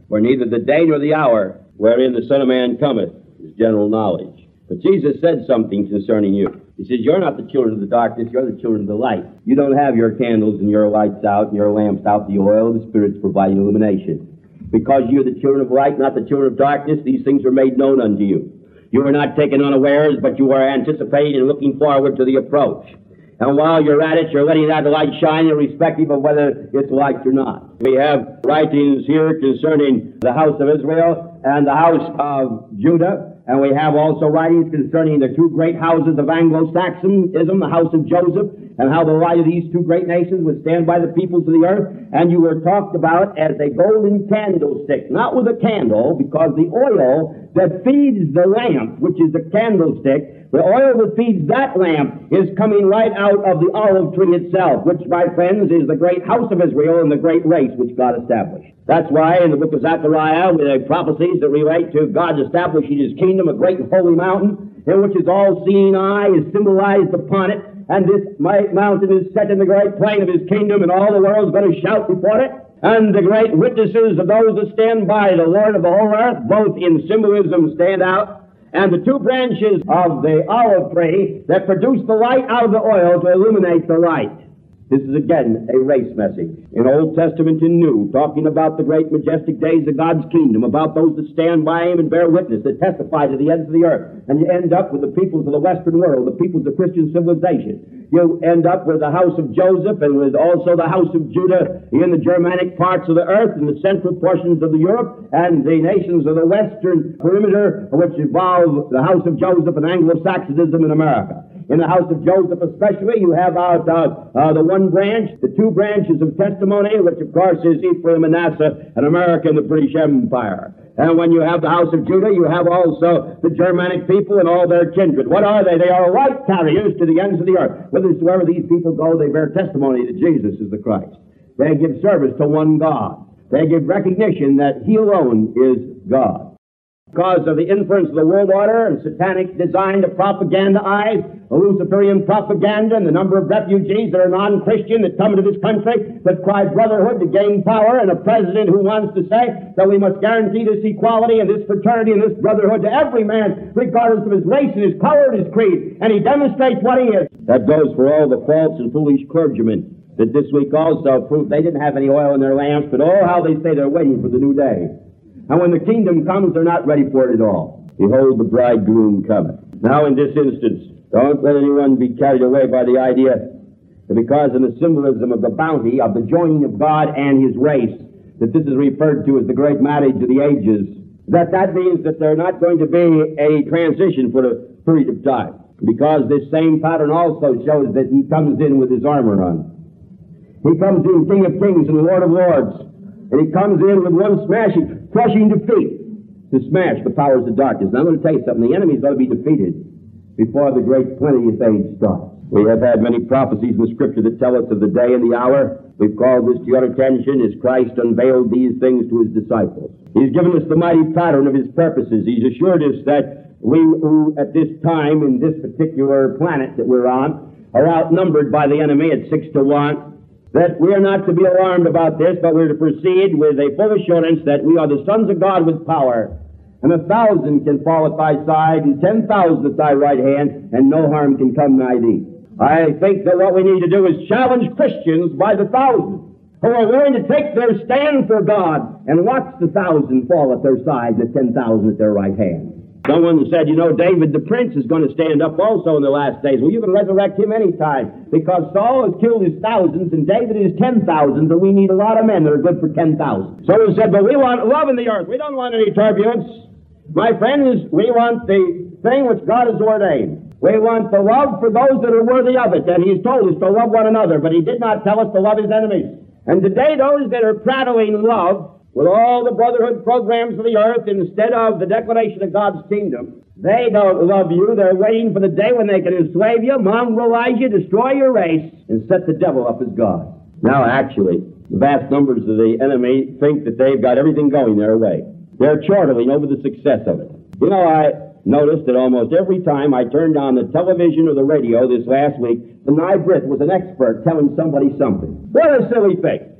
For neither the day nor the hour wherein the Son of Man cometh is general knowledge. But Jesus said something concerning you. He says, you're not the children of the darkness, you're the children of the light. You don't have your candles and your lights out and your lamps out, the oil, the Spirit's providing illumination. Because you're the children of light, not the children of darkness, these things are made known unto you. You are not taken unawares, but you are anticipating and looking forward to the approach. And while you're at it, you're letting that light shine irrespective of whether it's light or not. We have writings here concerning the house of Israel and the house of Judah, and we have also writings concerning the two great houses of Anglo-Saxonism, the house of Joseph, and how the light of these two great nations would stand by the peoples of the earth. And you were talked about as a golden candlestick, not with a candle, because the oil that feeds the lamp, which is the candlestick, the oil that feeds that lamp is coming right out of the olive tree itself, which, my friends, is the great house of Israel and the great race which God established. That's why in the book of Zechariah, with the prophecies that relate to God establishing His kingdom, a great and holy mountain, in which His all-seeing eye is symbolized upon it, and this mountain is set in the great plain of His kingdom, and all the world is going to shout before it. And the great witnesses of those that stand by the Lord of the whole earth, both in symbolism, stand out. And the two branches of the olive tree that produce the light out of the oil to illuminate the light. This is again a race message in Old Testament and New, talking about the great majestic days of God's kingdom, about those that stand by Him and bear witness, that testify to the ends of the earth. And you end up with the peoples of the Western world, the peoples of Christian civilization. You end up with the house of Joseph and with also the house of Judah in the Germanic parts of the earth and the central portions of the Europe and the nations of the western perimeter, which involve the house of Joseph and Anglo-Saxonism in America. In the house of Joseph especially, you have out uh, uh, the one branch, the two branches of testimony, which of course is Ephraim, Manasseh, and America and the British Empire. And when you have the house of Judah, you have also the Germanic people and all their kindred. What are they? They are light carriers to the ends of the earth. Whithersoever these people go, they bear testimony that Jesus is the Christ. They give service to one God. They give recognition that He alone is God. Because of the influence of the world order and satanic design to propagandize the Luciferian propaganda and the number of refugees that are non-Christian that come into this country that cry brotherhood to gain power, and a president who wants to say that we must guarantee this equality and this fraternity and this brotherhood to every man regardless of his race and his color and his creed, and he demonstrates what he is. That goes for all the false and foolish clergymen that this week also proved they didn't have any oil in their lamps, but oh, how they say they're waiting for the new day. And when the kingdom comes, they're not ready for it at all. Behold, the bridegroom cometh. Now, in this instance, don't let anyone be carried away by the idea that because of the symbolism of the bounty, of the joining of God and His race, that this is referred to as the great marriage of the ages, that that means that there's not going to be a transition for a period of time. Because this same pattern also shows that He comes in with His armor on. He comes in King of Kings and Lord of Lords. And He comes in with one smashing, crushing defeat to smash the powers of darkness. Now, I'm going to tell you something. The enemy's going to be defeated before the great twentieth age starts. We have had many prophecies in the Scripture that tell us of the day and the hour. We've called this to your attention as Christ unveiled these things to His disciples. He's given us the mighty pattern of His purposes. He's assured us that we who at this time in this particular planet that we're on are outnumbered by the enemy at six to one. That we are not to be alarmed about this, but we're to proceed with a full assurance that we are the sons of God with power. And a thousand can fall at thy side, and ten thousand at thy right hand, and no harm can come nigh thee. I think that what we need to do is challenge Christians by the thousand, who are willing to take their stand for God, and watch the thousand fall at their side, and the ten thousand at their right hand. Someone said, you know, David the prince is going to stand up also in the last days. Well, you can resurrect him any time, because Saul has killed his thousands and David is ten thousands, and we need a lot of men that are good for ten thousand. Someone said, but we want love in the earth. We don't want any turbulence. My friends, we want the thing which God has ordained. We want the love for those that are worthy of it, and He's told us to love one another, but He did not tell us to love His enemies. And today, those that are prattling love with all the brotherhood programs of the earth instead of the declaration of God's kingdom, they don't love you. They're waiting for the day when they can enslave you, mongrelize you, destroy your race, and set the devil up as God. Now, actually, the vast numbers of the enemy think that they've got everything going their way. They're chortling over the success of it. You know, I noticed that almost every time I turned on the television or the radio this last week, the Nye Brith was an expert telling somebody something. What a silly thing.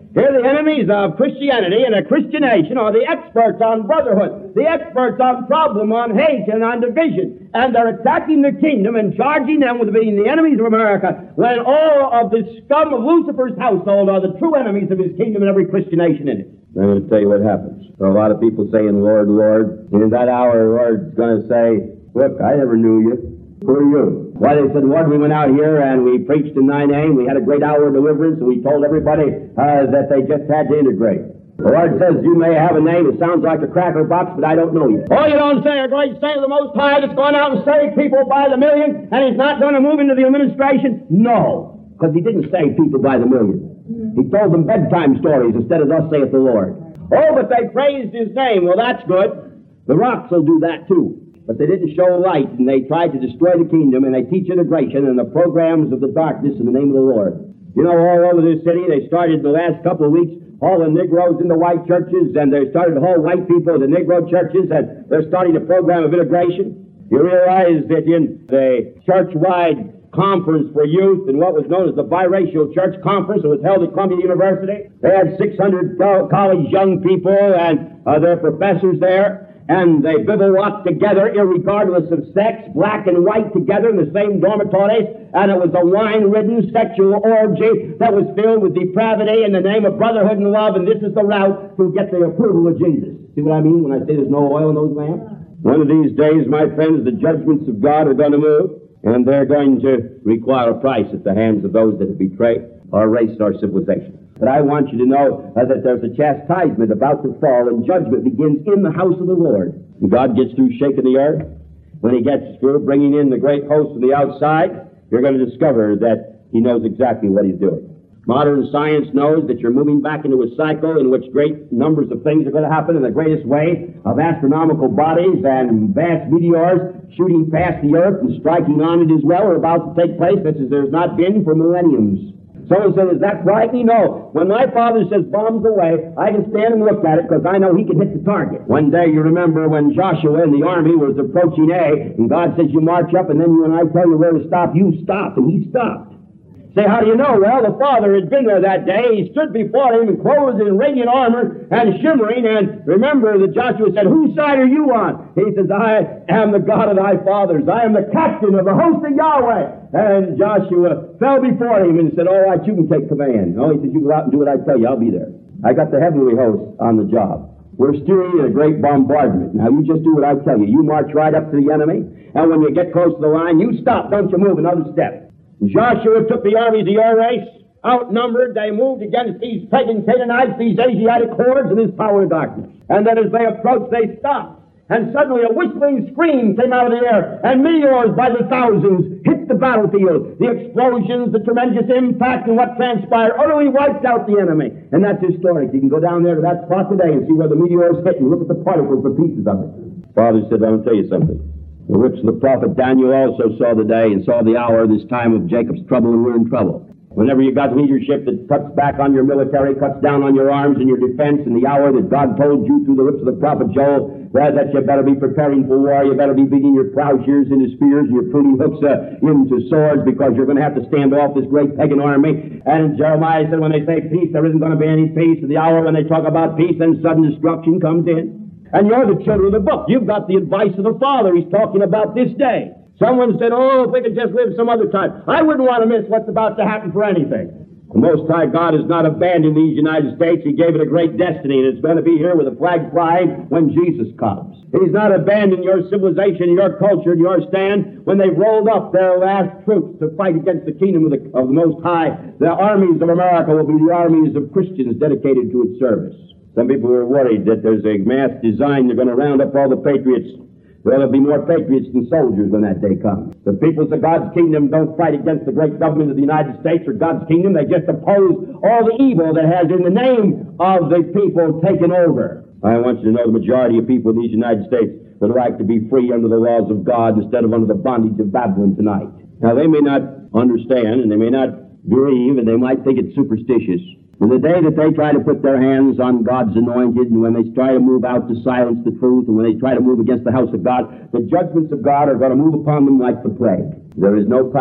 Here the enemies of Christianity and a Christian nation are the experts on brotherhood, the experts on problem, on hate, and on division. And they're attacking the kingdom and charging them with being the enemies of America, when all of the scum of Lucifer's household are the true enemies of his kingdom and every Christian nation in it. I'm going to tell you what happens. There are a lot of people saying, Lord, Lord. And in that hour, the Lord's going to say, look, I never knew you. Who are you? Why, they said, Lord, we went out here and we preached in thy name. We had a great hour of deliverance, and we told everybody uh, that they just had to integrate. The Lord says, you may have a name that sounds like a cracker box, but I don't know you. Oh, you don't say a great saint of the Most High that's going out and save people by the million, and he's not going to move into the administration? No, because he didn't save people by the million. He told them bedtime stories instead of thus saith the Lord. Oh, but they praised his name. Well, that's good. The rocks will do that too. But they didn't show light, and they tried to destroy the kingdom, and they teach integration and the programs of the darkness in the name of the Lord. You know, all over this city, they started the last couple of weeks all the Negroes in the white churches, and they started to haul white people in the Negro churches, and they're starting a program of integration. You realize that in the church-wide conference for youth and what was known as the biracial church conference that was held at Columbia University, they had six hundred college young people and uh, their professors there, and they bivouacked together irregardless of sex, black and white together in the same dormitories, and it was a wine-ridden sexual orgy that was filled with depravity in the name of brotherhood and love, and this is the route to get the approval of Jesus. See what I mean when I say there's no oil in those lamps? One of these days, my friends, the judgments of God are going to move, and they're going to require a price at the hands of those that have betrayed our race, our civilization. But I want you to know uh, that there's a chastisement about to fall, and judgment begins in the house of the Lord. When God gets through shaking the earth, when he gets through bringing in the great host from the outside, you're going to discover that he knows exactly what he's doing. Modern science knows that you're moving back into a cycle in which great numbers of things are going to happen in the greatest way, of astronomical bodies and vast meteors shooting past the earth and striking on it as well are about to take place, such as there's not been for millenniums. Someone said, is that frightening? No. When my father says bombs away, I can stand and look at it because I know he can hit the target. One day, you remember when Joshua in the army was approaching A, and God says, you march up, and then when I tell you where to stop, you stop, and he stopped. Say, how do you know? Well, the Father had been there that day. He stood before him, clothed in radiant armor and shimmering, and remember that Joshua said, whose side are you on? He says, I am the God of thy fathers. I am the captain of the host of Yahweh. And Joshua fell before him and said, all right, you can take command. No, he says, you go out and do what I tell you. I'll be there. I got the heavenly host on the job. We're steering in a great bombardment. Now, you just do what I tell you. You march right up to the enemy, and when you get close to the line, you stop. Don't you move another step. Joshua took the armies of your race, outnumbered. They moved against these pagan Canaanites, these Asiatic hordes, and this power of darkness. And then as they approached, they stopped. And suddenly a whistling scream came out of the air, and meteors by the thousands hit the battlefield. The explosions, the tremendous impact, and what transpired utterly wiped out the enemy. And that's historic. You can go down there to that spot today and see where the meteors hit and look at the particles, the pieces of it. Father said, I'm going to tell you something. The lips of the prophet Daniel also saw the day and saw the hour, this time of Jacob's trouble, and we're in trouble. Whenever you got leadership that cuts back on your military, cuts down on your arms and your defense, in the hour that God told you through the lips of the prophet Joel, well, that you better be preparing for war, you better be beating your plowshares into spears and your pruning hooks uh, into swords, because you're going to have to stand off this great pagan army. And Jeremiah said, when they say peace, there isn't going to be any peace. In the hour when they talk about peace, then sudden destruction comes in. And you're the children of the book. You've got the advice of the Father. He's talking about this day. Someone said, oh, if we could just live some other time. I wouldn't want to miss what's about to happen for anything. The Most High God has not abandoned these United States. He gave it a great destiny, and it's going to be here with a flag flying when Jesus comes. He's not abandoned your civilization, your culture, your stand. When they've rolled up their last troops to fight against the kingdom of the, of the Most High, the armies of America will be the armies of Christians dedicated to its service. Some people are worried that there's a mass design. They're going to round up all the patriots. Well, there'll be more patriots than soldiers when that day comes. The peoples of God's kingdom don't fight against the great government of the United States or God's kingdom. They just oppose all the evil that has in the name of the people taken over. I want you to know the majority of people in these United States would like to be free under the laws of God instead of under the bondage of Babylon tonight. Now, they may not understand, and they may not believe, and they might think it's superstitious. In the day that they try to put their hands on God's anointed, and when they try to move out to silence the truth, and when they try to move against the house of God, the judgments of God are going to move upon them like the plague. There is no power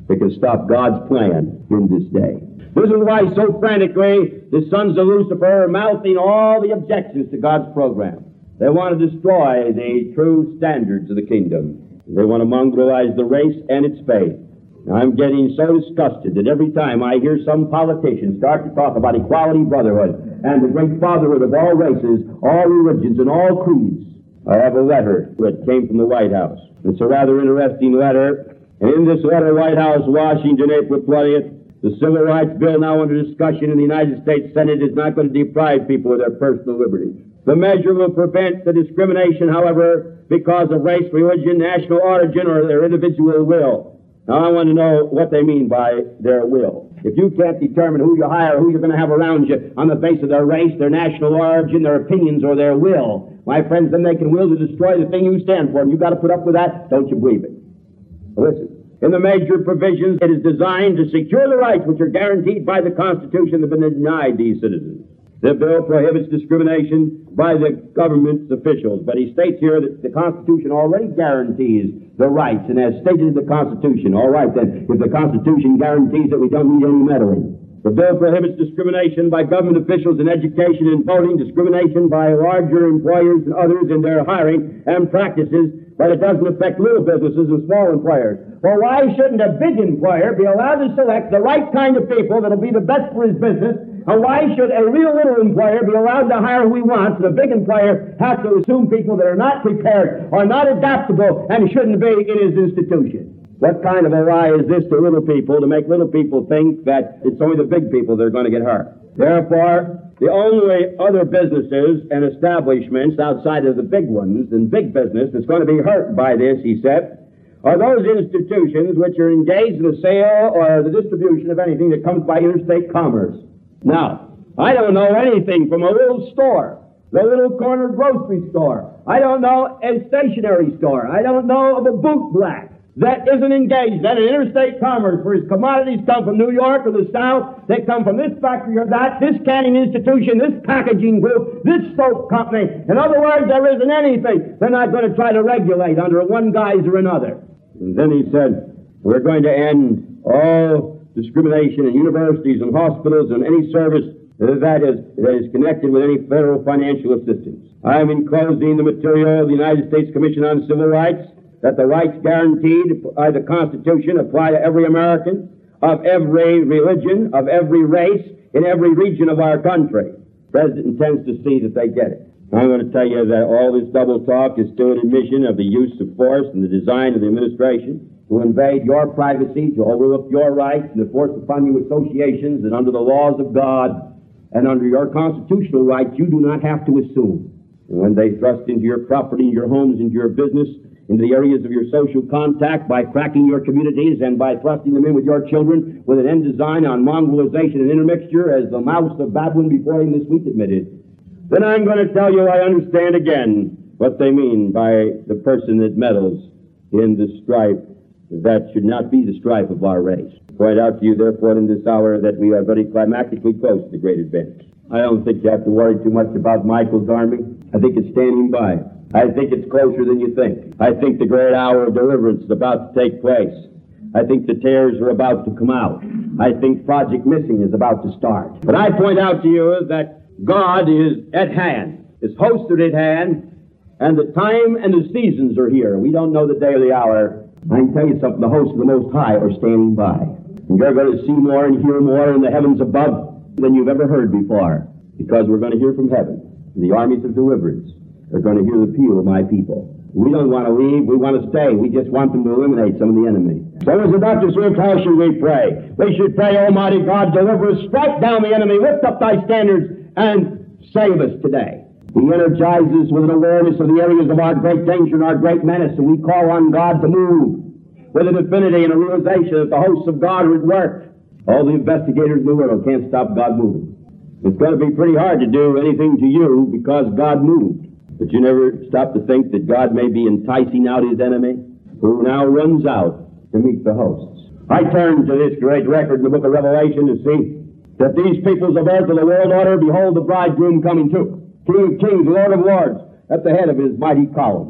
that can stop God's plan in this day. This is why so frantically the sons of Lucifer are mouthing all the objections to God's program. They want to destroy the true standards of the kingdom. They want to mongrelize the race and its faith. Now, I'm getting so disgusted that every time I hear some politician start to talk about equality, brotherhood, and the great fatherhood of all races, all religions, and all creeds, I have a letter that came from the White House. It's a rather interesting letter. And in this letter, White House, Washington, April twentieth, the Civil Rights Bill now under discussion in the United States Senate is not going to deprive people of their personal liberties. The measure will prevent the discrimination, however, because of race, religion, national origin, or their individual will. Now, I want to know what they mean by their will. If you can't determine who you hire, who you're going to have around you on the basis of their race, their national origin, their opinions, or their will, my friends, then they can will to destroy the thing you stand for, and you've got to put up with that. Don't you believe it? Listen. In the major provisions, it is designed to secure the rights which are guaranteed by the Constitution that have been denied these citizens. The bill prohibits discrimination by the government's officials, but he states here that the Constitution already guarantees the rights, and as stated in the Constitution, all right then, if the Constitution guarantees it, we don't need any meddling. The bill prohibits discrimination by government officials in education and voting, discrimination by larger employers and others in their hiring and practices, but it doesn't affect little businesses and small employers. Well, why shouldn't a big employer be allowed to select the right kind of people that will be the best for his business? And why should a real little employer be allowed to hire who he wants, and a big employer has to assume people that are not prepared or not adaptable and shouldn't be in his institution? What kind of a lie is this to little people, to make little people think that it's only the big people that are going to get hurt? Therefore, the only other businesses and establishments outside of the big ones and big business that's going to be hurt by this, he said, are those institutions which are engaged in the sale or the distribution of anything that comes by interstate commerce. Now, I don't know anything from a little store, the little corner grocery store. I don't know a stationery store. I don't know of a boot black that isn't engaged in interstate commerce where his commodities come from New York or the South. They come from this factory or that, this canning institution, this packaging group, this soap company. In other words, there isn't anything they're not going to try to regulate under one guise or another. And then he said, we're going to end all discrimination in universities and hospitals and any service that is, that is connected with any federal financial assistance. I am enclosing the material of the United States Commission on Civil Rights, that the rights guaranteed by the Constitution apply to every American, of every religion, of every race, in every region of our country. The President intends to see that they get it. I'm going to tell you that all this double talk is still an admission of the use of force and the design of the administration to invade your privacy, to overlook your rights, and to force upon you associations that under the laws of God and under your constitutional rights you do not have to assume. And when they thrust into your property, your homes, into your business, into the areas of your social contact by cracking your communities and by thrusting them in with your children with an end design on mongrelization and intermixture, as the mouse of Babylon before him this week admitted, then I'm going to tell you I understand again what they mean by the person that meddles in the strife that should not be the strife of our race. I point out to you, therefore, in this hour that we are very climactically close to the great event. I don't think you have to worry too much about Michael's army. I think it's standing by. I think it's closer than you think. I think the great hour of deliverance is about to take place. I think the tares are about to come out. I think Project Missing is about to start. But I point out to you that God is at hand, is hosted at hand, and the time and the seasons are here. We don't know the day or the hour. I can tell you something, the hosts of the Most High are standing by. And you're going to see more and hear more in the heavens above than you've ever heard before, because we're going to hear from heaven. The armies of deliverance are going to hear the peal of my people. We don't want to leave. We want to stay. We just want them to eliminate some of the enemy. So as the doctor said, how should we pray? We should pray, Almighty God, deliver us, strike down the enemy, lift up thy standards, and save us today. He energizes with an awareness of the areas of our great danger and our great menace, and we call on God to move with an affinity and a realization that the hosts of God are at work. All the investigators in the world can't stop God moving. It's going to be pretty hard to do anything to you because God moved. But you never stop to think that God may be enticing out his enemy, who now runs out to meet the hosts. I turn to this great record in the book of Revelation to see that these peoples of earth of the world order, behold the bridegroom coming too. King of kings, Lord of lords, at the head of his mighty columns.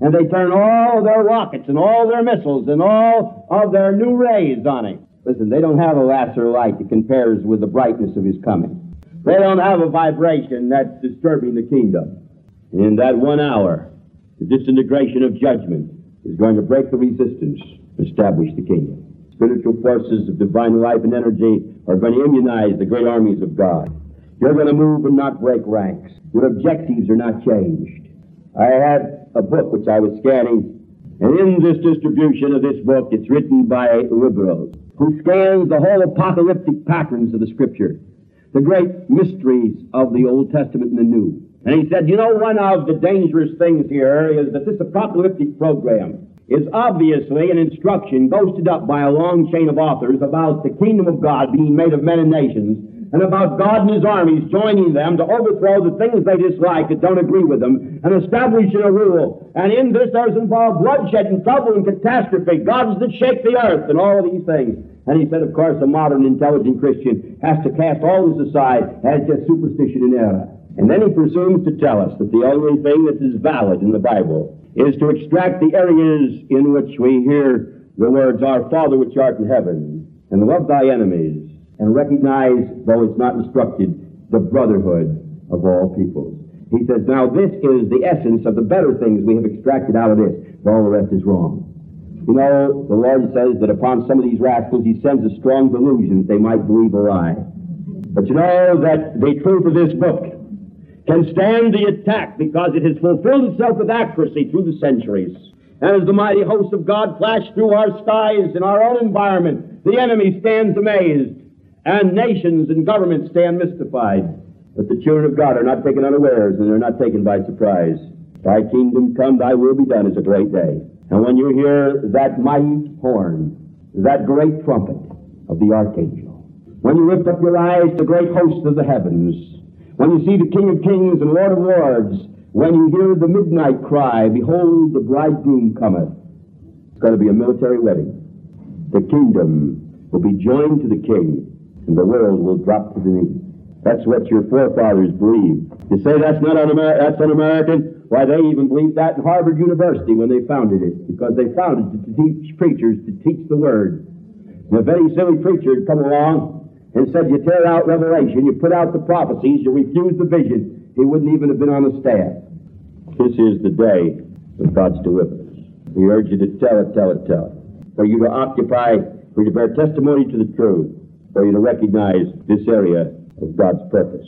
And they turn all their rockets and all their missiles and all of their new rays on him. Listen, they don't have a laser light that compares with the brightness of his coming. They don't have a vibration that's disturbing the kingdom. In that one hour, the disintegration of judgment is going to break the resistance, establish the kingdom. Spiritual forces of divine life and energy are going to immunize the great armies of God. You're going to move and not break ranks. Your objectives are not changed. I had a book which I was scanning, and in this distribution of this book, it's written by liberals who scans the whole apocalyptic patterns of the Scripture, the great mysteries of the Old Testament and the New. And he said, you know, one of the dangerous things here is that this apocalyptic program is obviously an instruction ghosted up by a long chain of authors about the kingdom of God being made of men and nations, and about God and His armies joining them to overthrow the things they dislike that don't agree with them, and establishing a rule. And in this there's involved bloodshed and trouble and catastrophe, gods that shake the earth, and all of these things. And he said, of course, a modern, intelligent Christian has to cast all this aside as just superstition and error. And then he presumes to tell us that the only thing that is valid in the Bible is to extract the areas in which we hear the words, Our Father which art in heaven, and love thy enemies, and recognize, though it's not instructed, the brotherhood of all peoples. He says, now this is the essence of the better things we have extracted out of this. All the rest is wrong. You know, the Lord says that upon some of these rascals He sends a strong delusion that they might believe a lie. But you know that the truth of this book can stand the attack because it has fulfilled itself with accuracy through the centuries. And as the mighty hosts of God flash through our skies in our own environment, the enemy stands amazed, and nations and governments stand mystified. But the children of God are not taken unawares, and they're not taken by surprise. Thy kingdom come, thy will be done is a great day. And when you hear that mighty horn, that great trumpet of the archangel, when you lift up your eyes to the great hosts of the heavens, when you see the King of Kings and Lord of Lords, when you hear the midnight cry, behold, the bridegroom cometh, it's going to be a military wedding. The kingdom will be joined to the king, and the world will drop to the knee. That's what your forefathers believed. You say that's not un-Amer- that's un-American? Why, they even believed that in Harvard University when they founded it, because they founded it to teach preachers to teach the Word. And if any silly preacher had come along and said, you tear out Revelation, you put out the prophecies, you refuse the vision, he wouldn't even have been on the staff. This is the day of God's deliverance. We urge you to tell it, tell it, tell it. For you to occupy, for you to bear testimony to the truth, for you to recognize this area of God's purpose.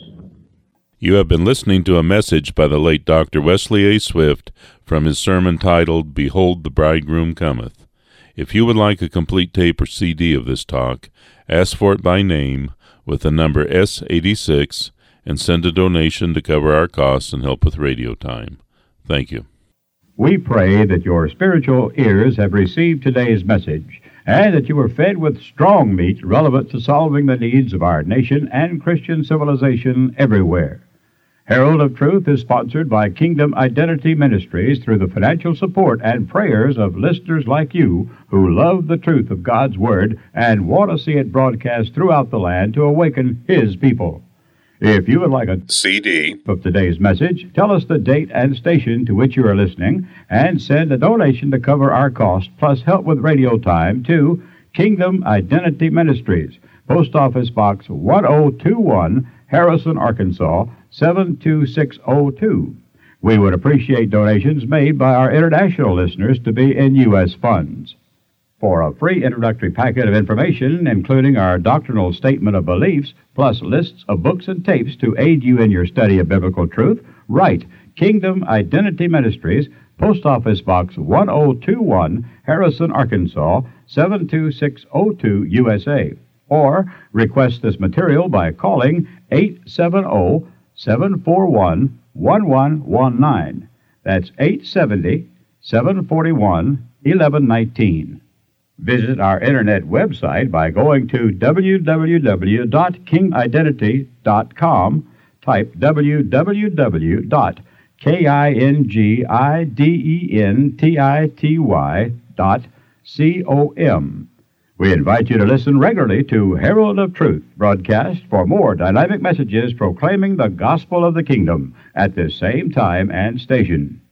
You have been listening to a message by the late Doctor Wesley A. Swift from his sermon titled, Behold the Bridegroom Cometh. If you would like a complete tape or C D of this talk, ask for it by name with the number S eighty-six and send a donation to cover our costs and help with radio time. Thank you. We pray that your spiritual ears have received today's message and that you are fed with strong meat relevant to solving the needs of our nation and Christian civilization everywhere. Herald of Truth is sponsored by Kingdom Identity Ministries through the financial support and prayers of listeners like you who love the truth of God's Word and want to see it broadcast throughout the land to awaken His people. If you would like a C D of today's message, tell us the date and station to which you are listening, and send a donation to cover our cost, plus help with radio time, to Kingdom Identity Ministries, Post Office Box one oh two one, Harrison, Arkansas, seven two six oh two. We would appreciate donations made by our international listeners to be in U S funds. For a free introductory packet of information, including our doctrinal statement of beliefs, plus lists of books and tapes to aid you in your study of biblical truth, write Kingdom Identity Ministries, Post Office Box one oh two one, Harrison, Arkansas, seven two six oh two, U S A. Or request this material by calling eight seven zero, seven four one, one one one nine. That's eight seven zero, seven four one, one one one nine. Visit our internet website by going to w w w dot king identity dot com. Type w w w dot kingidentity dot com. We invite you to listen regularly to Herald of Truth broadcast for more dynamic messages proclaiming the gospel of the kingdom at this same time and station.